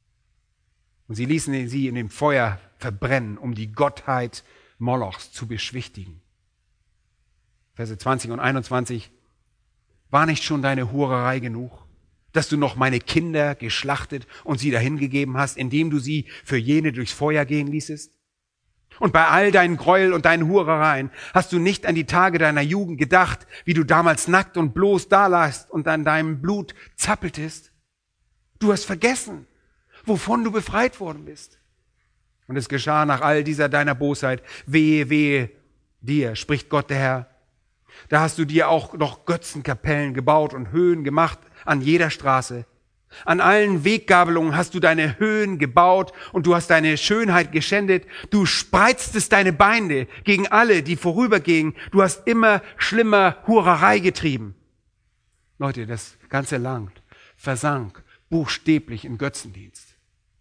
Und sie ließen sie in dem Feuer verbrennen, um die Gottheit Molochs zu beschwichtigen. Verse zwanzig und einundzwanzig. War nicht schon deine Hurerei genug, dass du noch meine Kinder geschlachtet und sie dahingegeben hast, indem du sie für jene durchs Feuer gehen ließest? Und bei all deinen Gräuel und deinen Hurereien hast du nicht an die Tage deiner Jugend gedacht, wie du damals nackt und bloß dalagst und an deinem Blut zappeltest? Du hast vergessen, wovon du befreit worden bist. Und es geschah nach all dieser deiner Bosheit, wehe, wehe dir, spricht Gott der Herr. Da hast du dir auch noch Götzenkapellen gebaut und Höhen gemacht an jeder Straße. An allen Weggabelungen hast du deine Höhen gebaut und du hast deine Schönheit geschändet. Du spreiztest deine Beine gegen alle, die vorübergingen. Du hast immer schlimmer Hurerei getrieben. Leute, das ganze Land versank buchstäblich in Götzendienst.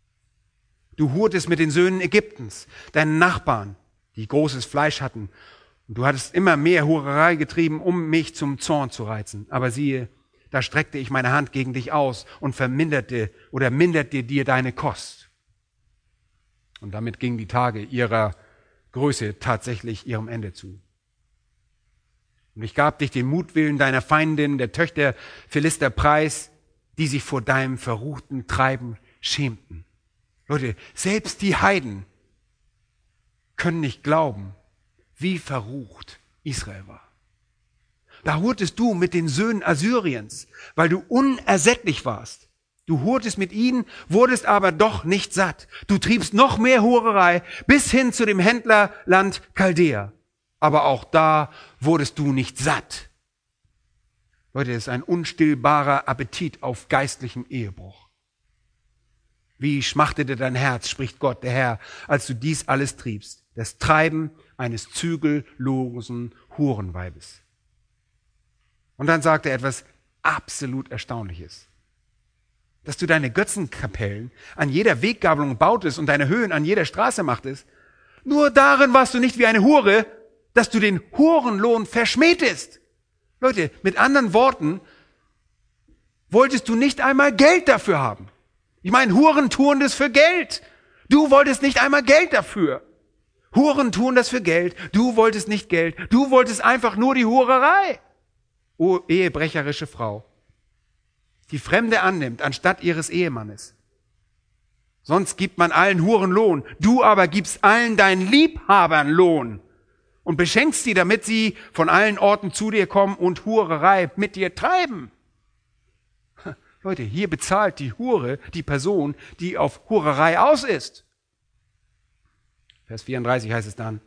Du hurtest mit den Söhnen Ägyptens, deinen Nachbarn, die großes Fleisch hatten. Und du hattest immer mehr Hurerei getrieben, um mich zum Zorn zu reizen. Aber siehe, da streckte ich meine Hand gegen dich aus und verminderte oder minderte dir deine Kost. Und damit gingen die Tage ihrer Größe tatsächlich ihrem Ende zu. Und ich gab dich den Mutwillen deiner Feindin, der Töchter Philister, preis, die sich vor deinem verruchten Treiben schämten. Leute, selbst die Heiden können nicht glauben, wie verrucht Israel war. Da hurtest du mit den Söhnen Assyriens, weil du unersättlich warst. Du hurtest mit ihnen, wurdest aber doch nicht satt. Du triebst noch mehr Hurerei bis hin zu dem Händlerland Chaldea. Aber auch da wurdest du nicht satt. Leute, es ist ein unstillbarer Appetit auf geistlichen Ehebruch. Wie schmachtete dein Herz, spricht Gott, der Herr, als du dies alles triebst. Das Treiben eines zügellosen Hurenweibes. Und dann sagt er etwas absolut Erstaunliches. Dass du deine Götzenkapellen an jeder Weggabelung bautest und deine Höhen an jeder Straße machtest. Nur darin warst du nicht wie eine Hure, dass du den Hurenlohn verschmähtest. Leute, mit anderen Worten, wolltest du nicht einmal Geld dafür haben. Ich meine, Huren tun das für Geld. Du wolltest nicht einmal Geld dafür. Huren tun das für Geld. Du wolltest nicht Geld. Du wolltest einfach nur die Hurerei. O ehebrecherische Frau, die Fremde annimmt anstatt ihres Ehemannes. Sonst gibt man allen Huren Lohn. Du aber gibst allen deinen Liebhabern Lohn und beschenkst sie, damit sie von allen Orten zu dir kommen und Hurerei mit dir treiben. Leute, hier bezahlt die Hure die Person, die auf Hurerei aus ist. Vers vierunddreißig heißt es dann,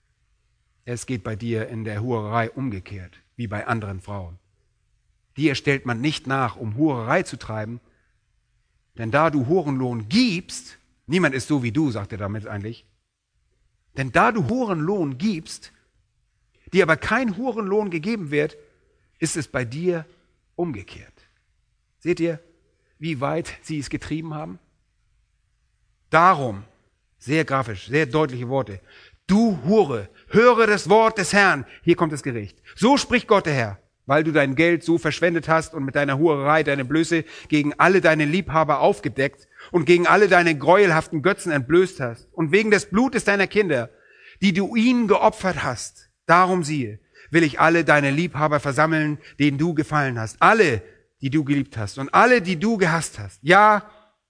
es geht bei dir in der Hurerei umgekehrt, wie bei anderen Frauen. Dir stellt man nicht nach, um Hurerei zu treiben, denn da du Hurenlohn gibst, niemand ist so wie du, sagt er damit eigentlich, denn da du Hurenlohn gibst, dir aber kein Hurenlohn gegeben wird, ist es bei dir umgekehrt. Seht ihr, wie weit sie es getrieben haben? Darum, sehr grafisch, sehr deutliche Worte, du Hure, höre das Wort des Herrn. Hier kommt das Gericht. So spricht Gott der Herr, weil du dein Geld so verschwendet hast und mit deiner Hurerei deine Blöße gegen alle deine Liebhaber aufgedeckt und gegen alle deine gräuelhaften Götzen entblößt hast und wegen des Blutes deiner Kinder, die du ihnen geopfert hast. Darum siehe, will ich alle deine Liebhaber versammeln, denen du gefallen hast. Alle, die du geliebt hast und alle, die du gehasst hast. Ja,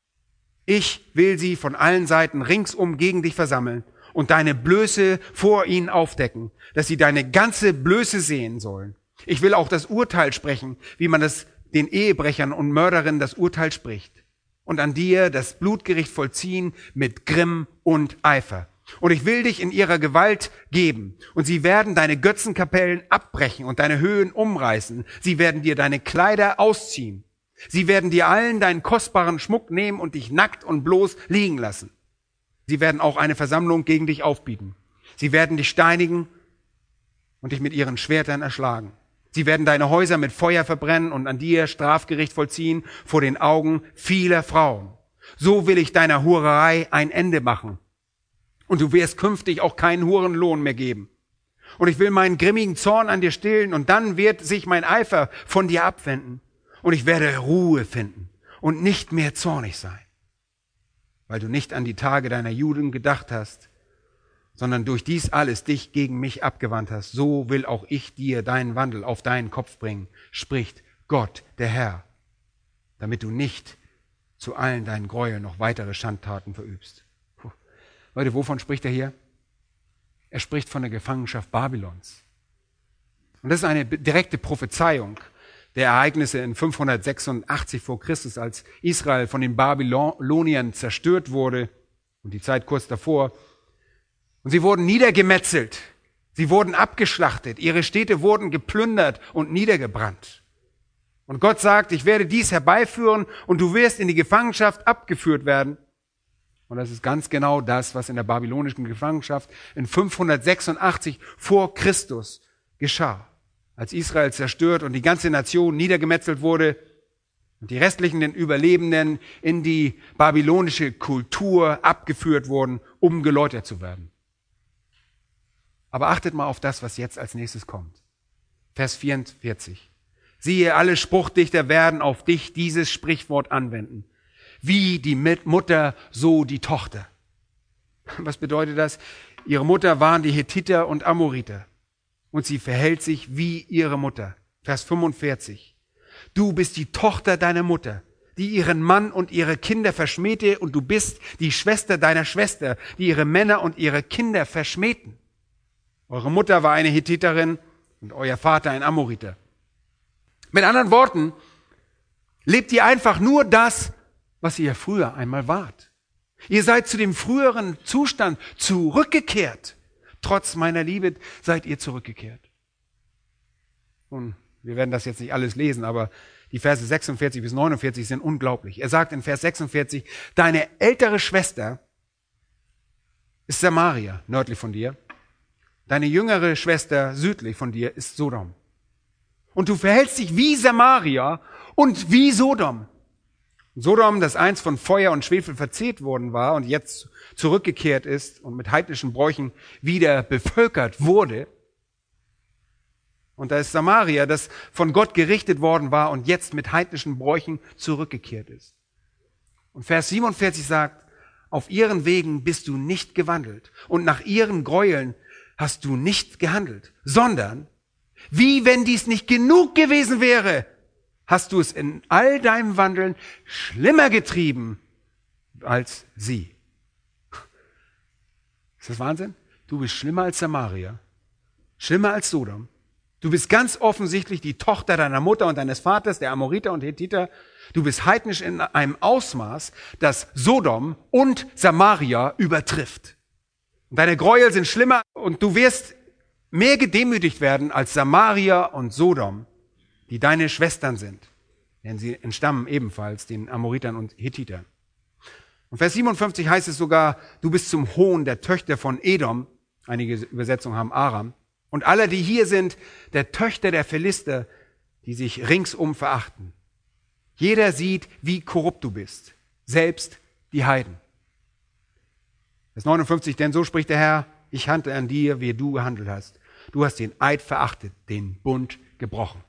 ich will sie von allen Seiten ringsum gegen dich versammeln und deine Blöße vor ihnen aufdecken, dass sie deine ganze Blöße sehen sollen. Ich will auch das Urteil sprechen, wie man das den Ehebrechern und Mörderinnen das Urteil spricht. Und an dir das Blutgericht vollziehen mit Grimm und Eifer. Und ich will dich in ihrer Gewalt geben. Und sie werden deine Götzenkapellen abbrechen und deine Höhen umreißen. Sie werden dir deine Kleider ausziehen. Sie werden dir allen deinen kostbaren Schmuck nehmen und dich nackt und bloß liegen lassen. Sie werden auch eine Versammlung gegen dich aufbieten. Sie werden dich steinigen und dich mit ihren Schwertern erschlagen. Sie werden deine Häuser mit Feuer verbrennen und an dir Strafgericht vollziehen vor den Augen vieler Frauen. So will ich deiner Hurerei ein Ende machen. Und du wirst künftig auch keinen Hurenlohn mehr geben. Und ich will meinen grimmigen Zorn an dir stillen und dann wird sich mein Eifer von dir abwenden. Und ich werde Ruhe finden und nicht mehr zornig sein. Weil du nicht an die Tage deiner Juden gedacht hast, sondern durch dies alles dich gegen mich abgewandt hast, so will auch ich dir deinen Wandel auf deinen Kopf bringen, spricht Gott, der Herr, damit du nicht zu allen deinen Gräueln noch weitere Schandtaten verübst. Puh. Leute, wovon spricht er hier? Er spricht von der Gefangenschaft Babylons. Und das ist eine direkte Prophezeiung der Ereignisse in fünfhundertsechsundachtzig vor Christus, als Israel von den Babyloniern zerstört wurde und die Zeit kurz davor. Und sie wurden niedergemetzelt, sie wurden abgeschlachtet, ihre Städte wurden geplündert und niedergebrannt. Und Gott sagt, ich werde dies herbeiführen und du wirst in die Gefangenschaft abgeführt werden. Und das ist ganz genau das, was in der babylonischen Gefangenschaft in fünfhundertsechsundachtzig vor Christus geschah. Als Israel zerstört und die ganze Nation niedergemetzelt wurde Und die restlichen, den Überlebenden, in die babylonische Kultur abgeführt wurden, um geläutert zu werden. Aber achtet mal auf das, was jetzt als nächstes kommt. Vers vierundvierzig. Siehe, alle Spruchdichter werden auf dich dieses Sprichwort anwenden. Wie die Mutter, so die Tochter. Was bedeutet das? Ihre Mutter waren die Hethiter und Amoriter. Und sie verhält sich wie ihre Mutter. Vers fünfundvierzig. Du bist die Tochter deiner Mutter, die ihren Mann und ihre Kinder verschmähte, und du bist die Schwester deiner Schwester, die ihre Männer und ihre Kinder verschmähten. Eure Mutter war eine Hethiterin und euer Vater ein Amoriter. Mit anderen Worten, lebt ihr einfach nur das, was ihr früher einmal wart. Ihr seid zu dem früheren Zustand zurückgekehrt. Trotz meiner Liebe seid ihr zurückgekehrt. Nun, wir werden das jetzt nicht alles lesen, aber die Verse sechsundvierzig bis neunundvierzig sind unglaublich. Er sagt in Vers sechsundvierzig, deine ältere Schwester ist Samaria, nördlich von dir. Deine jüngere Schwester südlich von dir ist Sodom. Und du verhältst dich wie Samaria und wie Sodom. Sodom, das einst von Feuer und Schwefel verzehrt worden war und jetzt zurückgekehrt ist und mit heidnischen Bräuchen wieder bevölkert wurde. Und da ist Samaria, das von Gott gerichtet worden war und jetzt mit heidnischen Bräuchen zurückgekehrt ist. Und Vers siebenundvierzig sagt, auf ihren Wegen bist du nicht gewandelt und nach ihren Gräueln hast du nicht gehandelt, sondern, wie wenn dies nicht genug gewesen wäre, hast du es in all deinem Wandeln schlimmer getrieben als sie. Ist das Wahnsinn? Du bist schlimmer als Samaria, schlimmer als Sodom. Du bist ganz offensichtlich die Tochter deiner Mutter und deines Vaters, der Amoriter und Hethiter. Du bist heidnisch in einem Ausmaß, das Sodom und Samaria übertrifft. Und deine Gräuel sind schlimmer und du wirst mehr gedemütigt werden als Samaria und Sodom, die deine Schwestern sind. Denn sie entstammen ebenfalls den Amoritern und Hethitern. Und Vers siebenundfünfzig heißt es sogar, du bist zum Hohn der Töchter von Edom. Einige Übersetzungen haben Aram. Und alle, die hier sind, der Töchter der Philister, die sich ringsum verachten. Jeder sieht, wie korrupt du bist, selbst die Heiden. Vers neunundfünfzig, denn so spricht der Herr, ich handle an dir, wie du gehandelt hast. Du hast den Eid verachtet, den Bund gebrochen.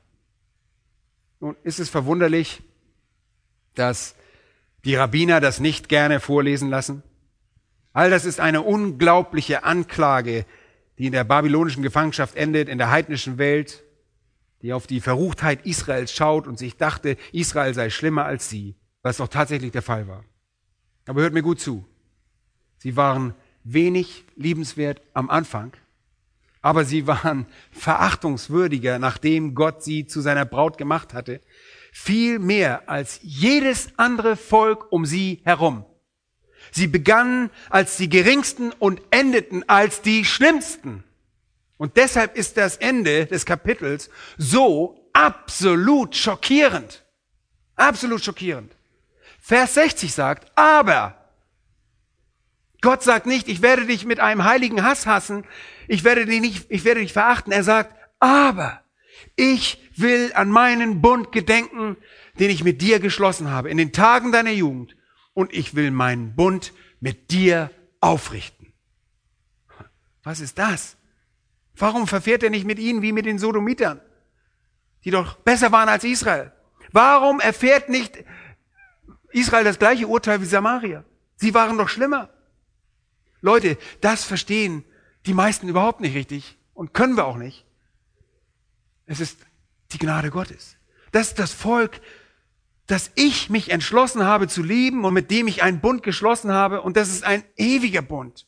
Nun ist es verwunderlich, dass die Rabbiner das nicht gerne vorlesen lassen. All das ist eine unglaubliche Anklage, die in der babylonischen Gefangenschaft endet, in der heidnischen Welt, die auf die Verruchtheit Israels schaut und sich dachte, Israel sei schlimmer als sie, was doch tatsächlich der Fall war. Aber hört mir gut zu. Sie waren wenig liebenswert am Anfang, aber sie waren verachtungswürdiger, nachdem Gott sie zu seiner Braut gemacht hatte, viel mehr als jedes andere Volk um sie herum. Sie begannen als die geringsten und endeten als die schlimmsten. Und deshalb ist das Ende des Kapitels so absolut schockierend. Absolut schockierend. Vers sechzig sagt, aber Gott sagt nicht, ich werde dich mit einem heiligen Hass hassen, ich werde dich nicht, ich werde dich verachten. Er sagt, aber ich will an meinen Bund gedenken, den ich mit dir geschlossen habe, in den Tagen deiner Jugend. Und ich will meinen Bund mit dir aufrichten. Was ist das? Warum verfährt er nicht mit ihnen wie mit den Sodomitern, die doch besser waren als Israel? Warum erfährt nicht Israel das gleiche Urteil wie Samaria? Sie waren doch schlimmer. Leute, das verstehen die meisten überhaupt nicht richtig und können wir auch nicht. Es ist die Gnade Gottes. Das ist das Volk, das ich mich entschlossen habe zu lieben und mit dem ich einen Bund geschlossen habe, und das ist ein ewiger Bund.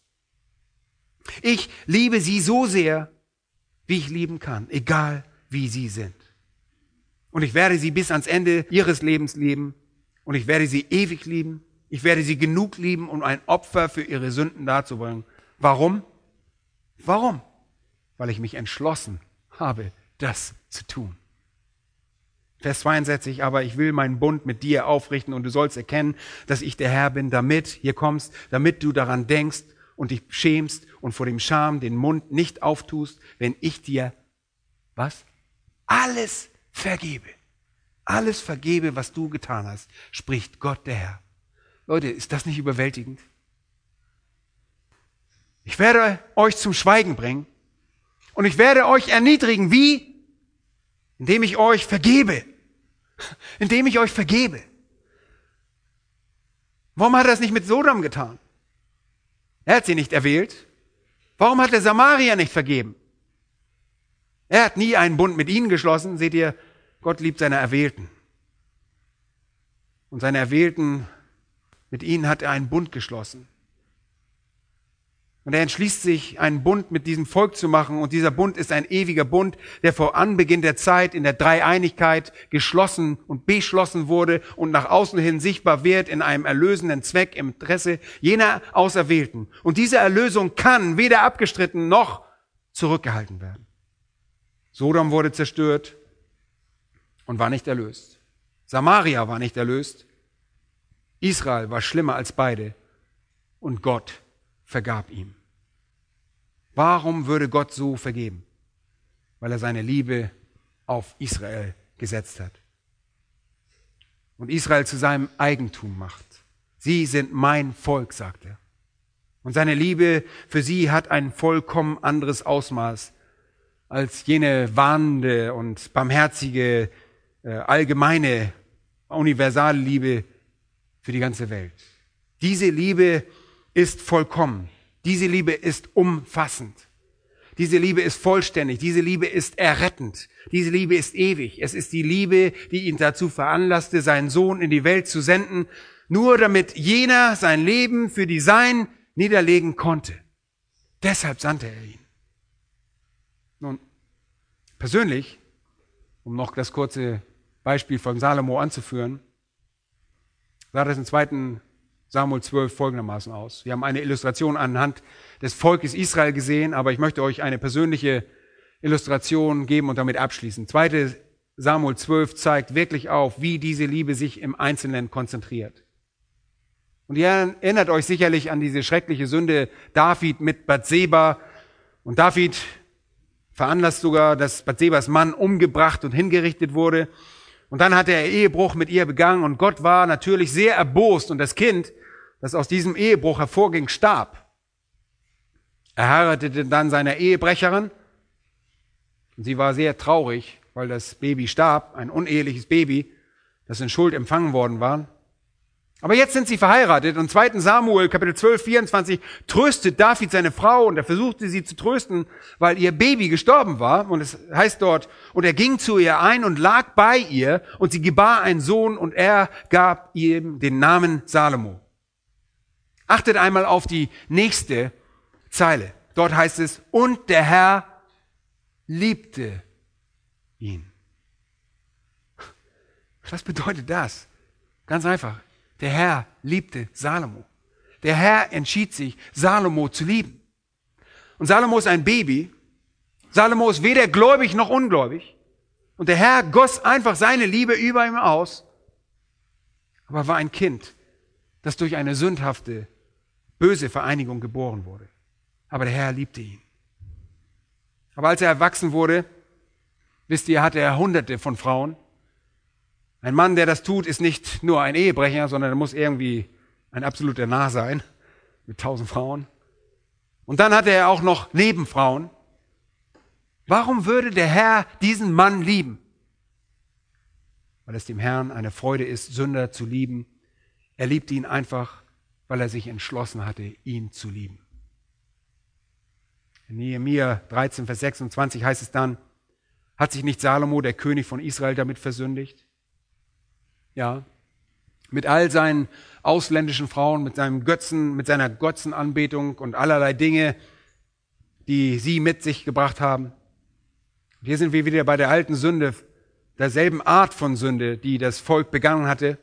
Ich liebe sie so sehr, wie ich lieben kann, egal wie sie sind. Und ich werde sie bis ans Ende ihres Lebens lieben und ich werde sie ewig lieben. Ich werde sie genug lieben, um ein Opfer für ihre Sünden darzubringen. Warum? Warum? Weil ich mich entschlossen habe, das zu tun. Vers zweiundsechzig, aber ich will meinen Bund mit dir aufrichten und du sollst erkennen, dass ich der Herr bin, damit, hier kommst, damit du daran denkst und dich schämst und vor dem Scham den Mund nicht auftust, wenn ich dir, was? Alles vergebe. alles vergebe, was du getan hast, spricht Gott der Herr. Leute, ist das nicht überwältigend? Ich werde euch zum Schweigen bringen und ich werde euch erniedrigen. Wie? Indem ich euch vergebe. Indem ich euch vergebe. Warum hat er das nicht mit Sodom getan? Er hat sie nicht erwählt. Warum hat er Samaria nicht vergeben? Er hat nie einen Bund mit ihnen geschlossen. Seht ihr, Gott liebt seine Erwählten. Und seine Erwählten, mit ihnen hat er einen Bund geschlossen. Und er entschließt sich, einen Bund mit diesem Volk zu machen. Und dieser Bund ist ein ewiger Bund, der vor Anbeginn der Zeit in der Dreieinigkeit geschlossen und beschlossen wurde und nach außen hin sichtbar wird in einem erlösenden Zweck im Interesse jener Auserwählten. Und diese Erlösung kann weder abgestritten noch zurückgehalten werden. Sodom wurde zerstört und war nicht erlöst. Samaria war nicht erlöst. Israel war schlimmer als beide. Und Gott vergab ihm. Warum würde Gott so vergeben? Weil er seine Liebe auf Israel gesetzt hat. Und Israel zu seinem Eigentum macht. Sie sind mein Volk, sagt er. Und seine Liebe für sie hat ein vollkommen anderes Ausmaß als jene warnende und barmherzige, äh, allgemeine, universale Liebe für die ganze Welt. Diese Liebe ist vollkommen. Diese Liebe ist umfassend. Diese Liebe ist vollständig. Diese Liebe ist errettend. Diese Liebe ist ewig. Es ist die Liebe, die ihn dazu veranlasste, seinen Sohn in die Welt zu senden, nur damit jener sein Leben für die Seinen niederlegen konnte. Deshalb sandte er ihn. Nun, persönlich, um noch das kurze Beispiel von Salomo anzuführen, sah das im zweiten Samuel zwölf folgendermaßen aus. Wir haben eine Illustration anhand des Volkes Israel gesehen, aber ich möchte euch eine persönliche Illustration geben und damit abschließen. zweite Samuel zwölf zeigt wirklich auf, wie diese Liebe sich im Einzelnen konzentriert. Und ihr erinnert euch sicherlich an diese schreckliche Sünde David mit Bathseba. Und David veranlasst sogar, dass Bathsebas Mann umgebracht und hingerichtet wurde. Und dann hat er Ehebruch mit ihr begangen und Gott war natürlich sehr erbost und das Kind, das aus diesem Ehebruch hervorging, starb. Er heiratete dann seine Ehebrecherin und sie war sehr traurig, weil das Baby starb, ein uneheliches Baby, das in Schuld empfangen worden war. Aber jetzt sind sie verheiratet und zweiten Samuel, Kapitel zwölf, vierundzwanzig, tröstet David seine Frau und er versuchte sie zu trösten, weil ihr Baby gestorben war. Und es heißt dort, und er ging zu ihr ein und lag bei ihr und sie gebar einen Sohn und er gab ihm den Namen Salomo. Achtet einmal auf die nächste Zeile. Dort heißt es, und der Herr liebte ihn. Was bedeutet das? Ganz einfach. Der Herr liebte Salomo. Der Herr entschied sich, Salomo zu lieben. Und Salomo ist ein Baby. Salomo ist weder gläubig noch ungläubig. Und der Herr goss einfach seine Liebe über ihm aus. Aber er war ein Kind, das durch eine sündhafte, böse Vereinigung geboren wurde. Aber der Herr liebte ihn. Aber als er erwachsen wurde, wisst ihr, hatte er hunderte von Frauen. Ein Mann, der das tut, ist nicht nur ein Ehebrecher, sondern er muss irgendwie ein absoluter Narr sein, mit tausend Frauen. Und dann hatte er auch noch Nebenfrauen. Warum würde der Herr diesen Mann lieben? Weil es dem Herrn eine Freude ist, Sünder zu lieben. Er liebte ihn einfach, weil er sich entschlossen hatte, ihn zu lieben. In Nehemia dreizehn, Vers sechsundzwanzig heißt es dann, hat sich nicht Salomo, der König von Israel, damit versündigt? Ja, mit all seinen ausländischen Frauen, mit seinem Götzen, mit seiner Götzenanbetung und allerlei Dinge, die sie mit sich gebracht haben. Und hier sind wir wieder bei der alten Sünde, derselben Art von Sünde, die das Volk begangen hatte.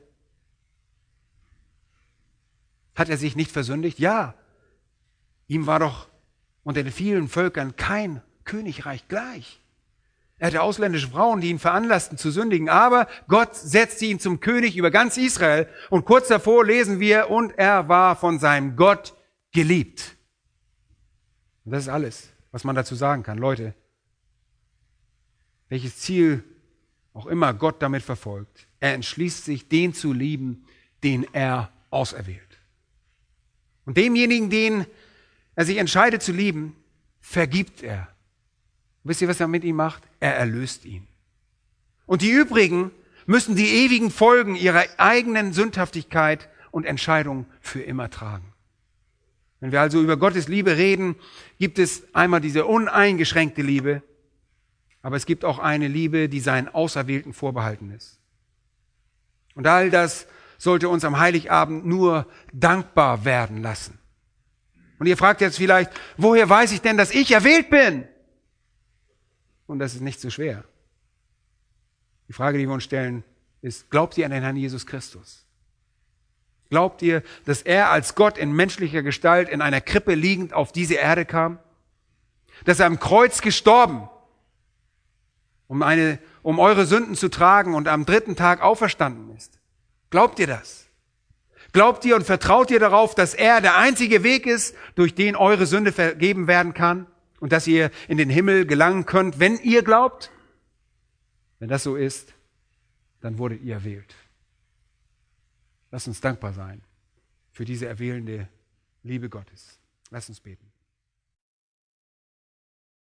Hat er sich nicht versündigt? Ja. Ihm war doch unter den vielen Völkern kein Königreich gleich. Er hatte ausländische Frauen, die ihn veranlassten zu sündigen, aber Gott setzte ihn zum König über ganz Israel. Und kurz davor lesen wir, und er war von seinem Gott geliebt. Und das ist alles, was man dazu sagen kann. Leute, welches Ziel auch immer Gott damit verfolgt, er entschließt sich, den zu lieben, den er auserwählt. Und demjenigen, den er sich entscheidet zu lieben, vergibt er. Wisst ihr, was er mit ihm macht? Er erlöst ihn. Und die übrigen müssen die ewigen Folgen ihrer eigenen Sündhaftigkeit und Entscheidung für immer tragen. Wenn wir also über Gottes Liebe reden, gibt es einmal diese uneingeschränkte Liebe, aber es gibt auch eine Liebe, die seinen Auserwählten vorbehalten ist. Und all das sollte uns am Heiligabend nur dankbar werden lassen. Und ihr fragt jetzt vielleicht, woher weiß ich denn, dass ich erwählt bin? Und das ist nicht so schwer. Die Frage, die wir uns stellen, ist, glaubt ihr an den Herrn Jesus Christus? Glaubt ihr, dass er als Gott in menschlicher Gestalt in einer Krippe liegend auf diese Erde kam? Dass er am Kreuz gestorben, um, eine, um eure Sünden zu tragen und am dritten Tag auferstanden ist? Glaubt ihr das? Glaubt ihr und vertraut ihr darauf, dass er der einzige Weg ist, durch den eure Sünde vergeben werden kann und dass ihr in den Himmel gelangen könnt, wenn ihr glaubt? Wenn das so ist, dann wurdet ihr erwählt. Lasst uns dankbar sein für diese erwählende Liebe Gottes. Lasst uns beten.